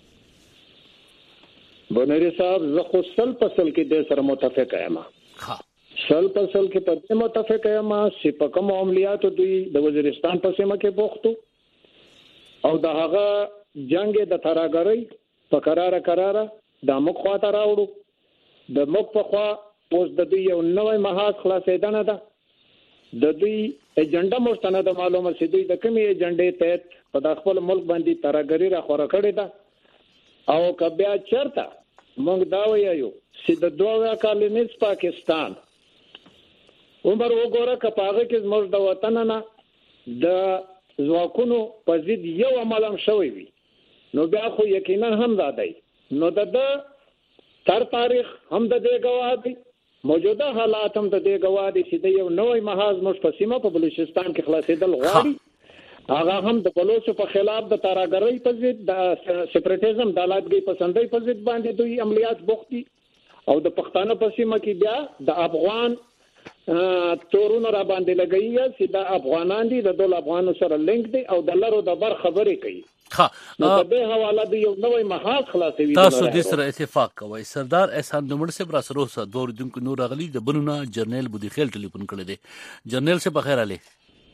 بنيري صاحب زه خو سل پسل کې د سره متفق یم. ها سل پسل کې په متفق یم چې په کوم عملیاتو دوی د وزیرستان په سیمه کې بوختو او د هغه جنگ د ترهګرۍ په قراره قراره د مخ خواته راوړو د مخ په خوا اوس د دوی یو نوې محاذ خلاصېدنه ده د دوی ایجنډا مستند معلومه چې دوی د کومې ایجنډې تحت په خپل ملک باندې ترهګري را خوره کړې ده او کبیا چرته موږ دا وایو چې د دوه کالنیز پاکستان عمر وګوره کپاغه کې زموږ د وطن نه د ځواکونو په ضد یو عمل هم شوی وي نو بیا خو یقینا هم زادای نو د تر تاریخ هم د دې گواه دي موجوده حالات هم د دې گواه دي چې د یو نوې محاذ مش په سیمه په بلوچستان کې خلاصېدل غواړي هغه هم د بلوچو په خلاف د ترهګرۍ په ضد د سپریټیزم د لادګي پسندۍ په ضد باندې دوی عملیات بوختي او د پښتانه په سیمه کې بیا د افغان تورونه را باندې لګي چې د افغانان دي د ډول افغانو سره لینک دي او د لارو د بر خبرې کوي. ها نو په دې حواله د یو نوې محاذ خلاصوي تاسو دې سره اتفاق کوئ. سردار احسان دومړ صاحب را سره اوسه دوه دونکو نور غلي د بنونه جرنیل بودیخیل ټلیفون کړی دی. جرنیل صاحب بخیر علي.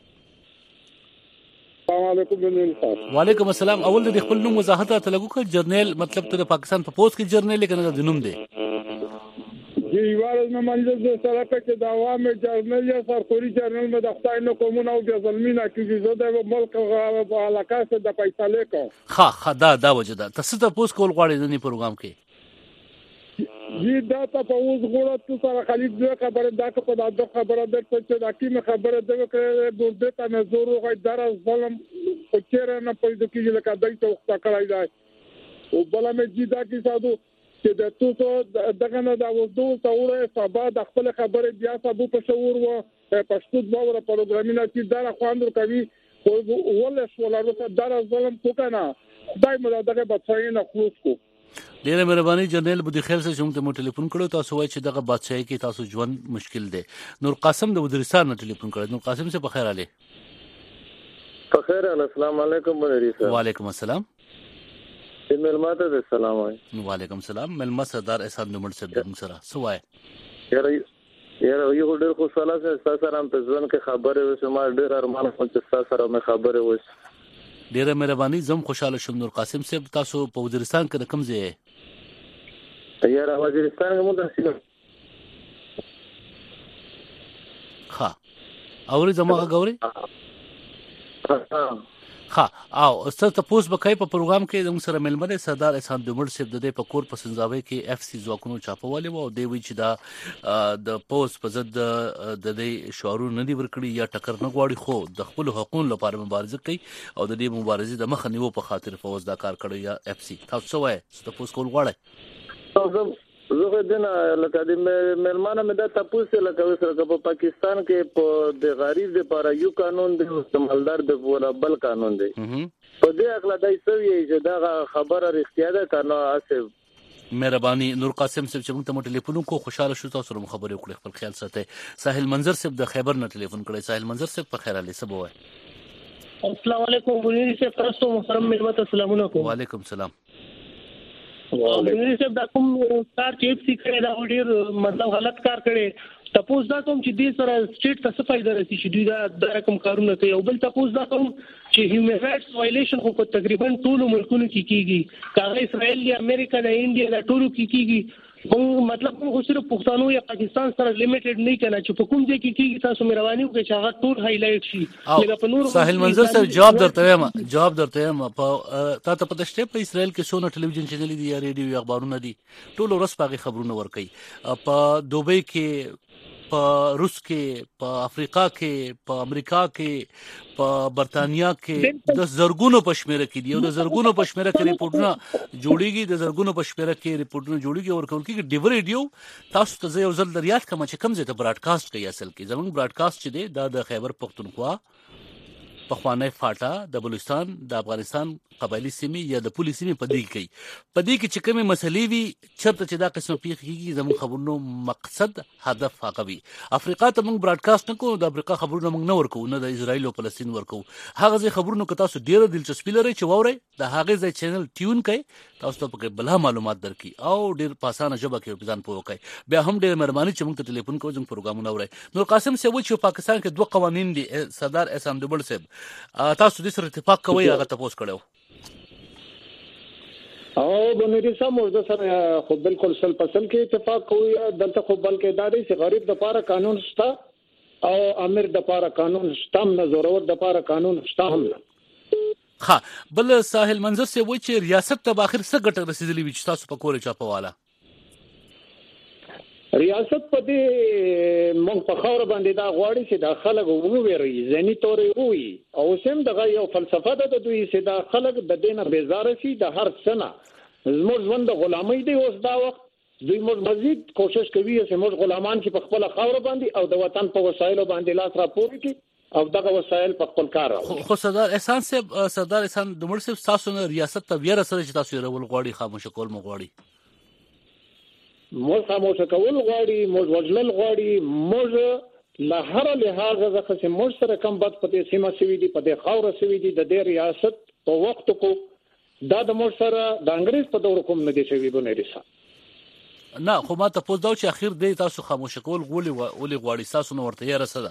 السلام علیکم جرنیل صاحب. وعلیکم السلام. اول د خپل نوم وضاحت ته لګو ک جرنیل مطلب ته د پاکستان په پوسټ کې جرنیل کنه د نوم دی جی وارد میں منجز سرکہ کے دعوا میں جرنل یا سرخوری جرنل میں دفتائی نو کومون او بزلمینا کیږي زه د ملک په علاقه سے د پیسې لیکم. ها ها دا دا وجه ده تاسو ته پوس کول غواړئ د پروګرام کې جی دا ته اوس غوړه تو سره خالد دې خبره دا که په دا خبره درته چې دا کیمه خبره ده کړې ګورده ته نظر وغوي در ظلم او چیرې نه پېد کیږي لکه دای ته وخت کړای دی او بل مې جی دا کی سادو چې د توسو دغه نه دا وځو څوره سبا د خپل خبره بیا سبو په شعور و پښتو باور پروګرامینه چې دا خواندو کوي ولې ولر ته دا ظلم کو کنه دای مله دغه بچای نه خلاص کو. ډیره مهرباني جنرال بودیخیل سره چې موږ ټلیفون کړو تاسو وایي چې دغه بادشاہي کې تاسو ژوند مشکل دی. نور قاسم د وزیرستان نه ټلیفون کړو. نور قاسم سے بخیر علي. بخیر السلام علیکم بنيري صاحب. وعلیکم السلام. ملماته د سلام وای. وعلیکم السلام. ملما سردار احسان دومړ صاحب د سره سوای. یاره یاره یو ډېر خو سوال سره سره هم په ځوان کې خبره وسه ما ډېر ارمان خو چې سره مې خبره وس. ډیره مهرباني زم خوشاله شوم. نور قاسم صاحب تاسو په وزیرستان کې د کوم ځای؟ یاره وزیرستان کې مونږ تاسو. ها اوري زموږه غوري؟ ها ها او ستاسو تاسو به کای په پروګرام کې زموږ سره ملمنه سردار احسان دومړ صاحب د دې په کور په سنځاوي کې اف سی ځواکونو چاپوالي وو دی وی چې دا د پوس په ضد د دې شعارو نه دی ورکړي یا ټکر نه غواړي خو د خپل حقوقو لپاره مبارزه کوي او د دې مبارزې د مخ نیو په خاطر فوز دا کار کړی یا اف سی تاسو وای تاسو کول غواړئ. زه دنه لکه د ملمانه مې دا تاسو لکه وسره په پاکستان کې په د غریب لپاره یو قانون دی او مالدار د ولا بل قانون دی. په دې اخلا دای سوي چې دا خبره رښتیا ده کنه اسه. مهرباني. نور قاسم صاحب چې موږ ته ټلیفون کو خوشاله شو تاسو سره خبرې وکړې خپل خیال ساتئ. ساحل منظر صاحب د خیبر نه ټلیفون کړی. ساحل منظر صاحب په خیر علي سبو وای. السلام علیکم بنيري صاحب تاسو محترم ملمت السلام علیکم. وعلیکم السلام. وعلیکم صاحب دا کوم کار چې سی کړی دا ډیر مطلب غلط کار کړی. تاسو دا کوم چې دې سره سټیټ ته څه فائدہ رسي چې دوی دا د رقم کارونه کوي او بل تاسو دا کوم چې هیومن رائټس وایلیشن خو تقریبا ټول ملکونو کې کیږي کاغه اسرائیل یا امریکا یا انډیا دا ټول کې کیږي. مطلب خو صرف پښتنو یا پاکستان سره لیمیټډ نه کنه چې په کوم ځای کې کیږي تاسو مې رواني وکړي چې هغه ټول هایلایټ شي. لکه په نور ساحل منظر صاحب جواب درته وایم جواب درته وایم په تا ته پته شته په اسرائیل کې څونه ټلویزیون چینل دي یا ریډیو یا اخبارونه دي ټول ورځ پاغي خبرونه ورکي. په دوبۍ کې په روس کې په افریقا کې په امریکا کې په برتانیا کې د زرګونو پښمنه کې دي او د زرګونو پښمنه کې ریپورتونه جوړیږي د زرګونو پښمنه کې ریپورتونه جوړیږي او ورکول کې ډیو ریډیو تاسو ته یو ځل دریات کما چې کم زه ته براډکاسټ کوي اصل کې زمون براډکاسټ چې دی دا د خیبر پختونخوا په خوانه فاټا د بلوچستان د افغانستان قبایلی سیمې یا د پولیس سیمې په دې کې په دې کې چې کومه مسلې وي چرته چې دا قسم پیښیږي زموږ خبرونو مقصد هدف هغه وي. افریقا ته موږ براډکاسټ نه کوو د افریقا خبرونه موږ نه ورکو نه د اسرائیل او فلسطین ورکو. هغه ځای خبرونو که تاسو ډیره دلچسپي لرئ چې وورئ د هغه ځای چینل ټیون کړئ تاسو ته په بلا معلومات درکې او ډیر په اسانه ژبه کې ځان پوه کړئ. بیا هم ډیر مهرباني چې موږ ته ټلیفون کوو زموږ پروګرامونه اورئ. نور قاسم صاحب چې پاکستان کې دوه قوانین دي سردار احسان دوبل صاحب تاسو دې سره اتفاق کوئ هغه تاسو کړو او بنوري سم موږ سره خو بالکل سل پسل کې اتفاق کوي دلته خو بلکې دا دی چې غریب د پاره قانون شته او امیر د پاره قانون شته نه زورور د پاره قانون شته هم نه. ها بل ساحل منظر سے وای چې ریاست ته اخر څه ګټه رسیدلی وي چې تاسو په کور چاپواله ریاست په دې مونږ په خاور باندې دا غواړي چې دا خلک وګوري ځنی تورې وي او سم دغه یو فلسفه ده د دوی چې دا خلک د دینه بیزار شي د هر سنه زموږ ژوند د غلامۍ دی اوس دا وخت دوی موږ مزید کوشش کوي چې موږ غلامان چې په خپل خاور باندې او د وطن په وسایلو باندې لاس را پوري کړي او دغه وسایل په خپل کار راوړي. خو سردار احسان صاحب سردار احسان دومره صاحب تاسو نه ریاست ته ویره سره چې تاسو رول غواړي خاموش کول مو غواړي موږ خاموش کول غواړي موږ وجلل غواړي موږ له هر لحاظ ځکه چې موږ سره کم بد پته سیمه سوي دي په دې خاور سوي دي د دې ریاست په وخت کو دا د موږ سره د انګريز په دور کوم نه دي شوی بونه رسا نه خو ما ته پوز دا چې اخیر دې تاسو خاموش کول غولي ولي غواړي تاسو نو ورته یې رسده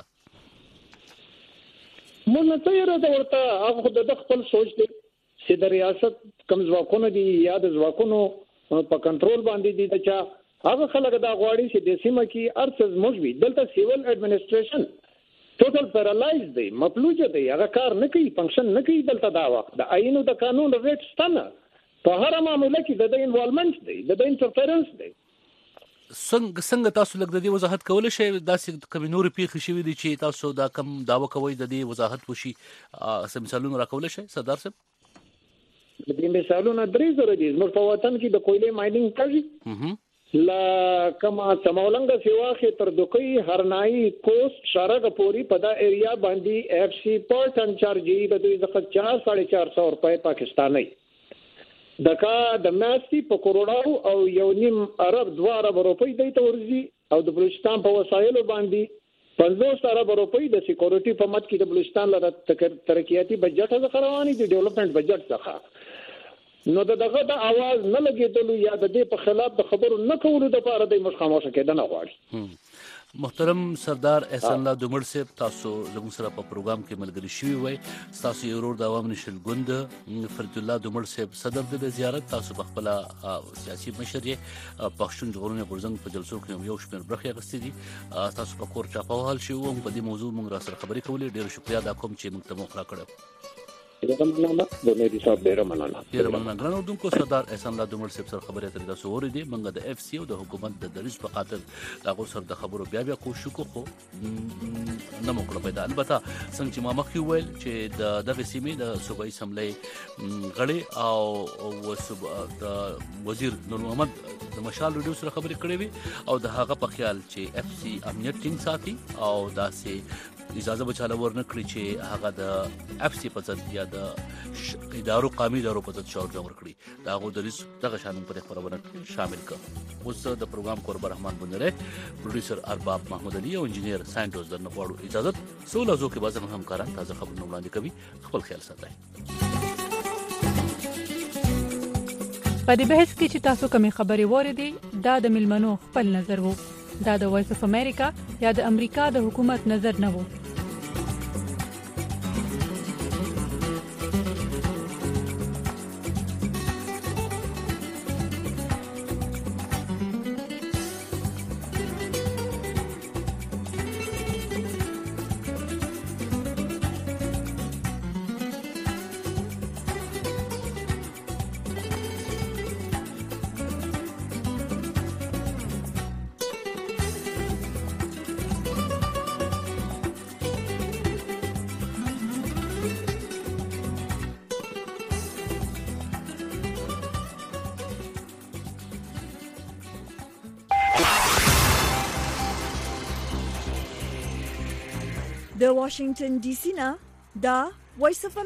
موږ نه ته یې ورته هغه د خپل سوچ دي چې د ریاست کم ځواکونه دي یا د ځواکونو په کنټرول باندې دي چې هغه خلک دا غواړي چې د سیمه کې ارڅ زموږ وي دلته سیول اډمنسټریشن ټوټل پیرالایز دی مفلوج دی هغه کار نه کوي فنکشن نه کوي دلته دا وخت د آئین او د قانون ریټ ستنه په هر معاملې کې د انوالومنت دی د انټرفیرنس دی. څنګه څنګه تاسو لږ د دې وضاحت کول شي داسې کوم نور پیښې شوي دي چې تاسو دا کم داوا کوي د دې وضاحت وشي سم مثالونه راکول شي سردار صاحب؟ د دې مثالونه درې زره دي زموږ په وطن کې د کویلې ماینینګ کوي لا کما سمولنګ سیواخه تر دوکي هرناي کوست شارګ پوری په دا ایریا باندې اف سی پورټ ان چارجي د دوی ځخه چار ساڑھے چار سو روپے پاکستاني دکا د ماسي په کروڑاو او یو نیم عرب دوه عرب روپے دی ته ورزي او د بلوچستان په وسایلو باندې پنځوس عرب روپے د سکیورټي په مت کې د بلوچستان لپاره ترقیاتي بجټ ځخه رواني دي ډیولپمنٹ بجټ ځخه نو دغه د आवाज نه لګیدلو یا د دې په خلاف د خبرو نه کولو د لپاره د مخ خاموشه کېدنه غواړي. محترم سردار احسان الله دومر صاحب تاسو زموږ سره په پروګرام کې ملګری شوي وای تاسو یو ورور د عوام نشل ګوند فرید الله دومر صاحب صدر د زیارت تاسو په خپل سیاسي مشر یې پښتون ژغورنې غورځنګ په جلسو کې یو شمېر برخه غوښتي دي تاسو په کور چاپاوال شو او په دې موضوع موږ را سره خبرې کولې ډېر شکریا دا کوم چې موږ ته موخه کړو. ډیره مننه د مې صاحب ډیره مننه ډیره مننه ګرانو دونکو سردار احسان الله دومر صاحب سره خبرې اترې تاسو اورېدې موږ د اف سی او د حکومت د دریځ په خاطر هغه سره د خبرو بیا بیا کوشش وکړو نه مو کړو پیدا البته څنګه چې ما مخکې وویل چې د دغه سیمې د صوبایي اسمبلی غړي او د وزیر نور محمد د مشال ویډیو سره خبرې کړې وي او د هغه په خیال چې اف سی امنیت ټینګ ساتي او داسې اجازه بچاله ورنه کړی چې هغه د اف سی په ضد یا د ادارو قومي ادارو په ضد شعار جوړ کړی دا غو د ریس دغه شانو په خبرونه شامل کړ. اوس د پروګرام قربان رحمان بندره پروډوسر ارباب محمود علي او انجینیر ساينټوس درنه غواړو اجازه سوله زو کې بازم همکاران تازه خبرونه وړاندې کوي خپل خیال ساتئ. په دې بحث کې چې تاسو کومې خبرې واردې دا د ملمنو خپل نظر وو دا د وایس اف امریکا یا د امریکا د حکومت نظر نه وو د واشنگټن ډي سي نه دا وایس اف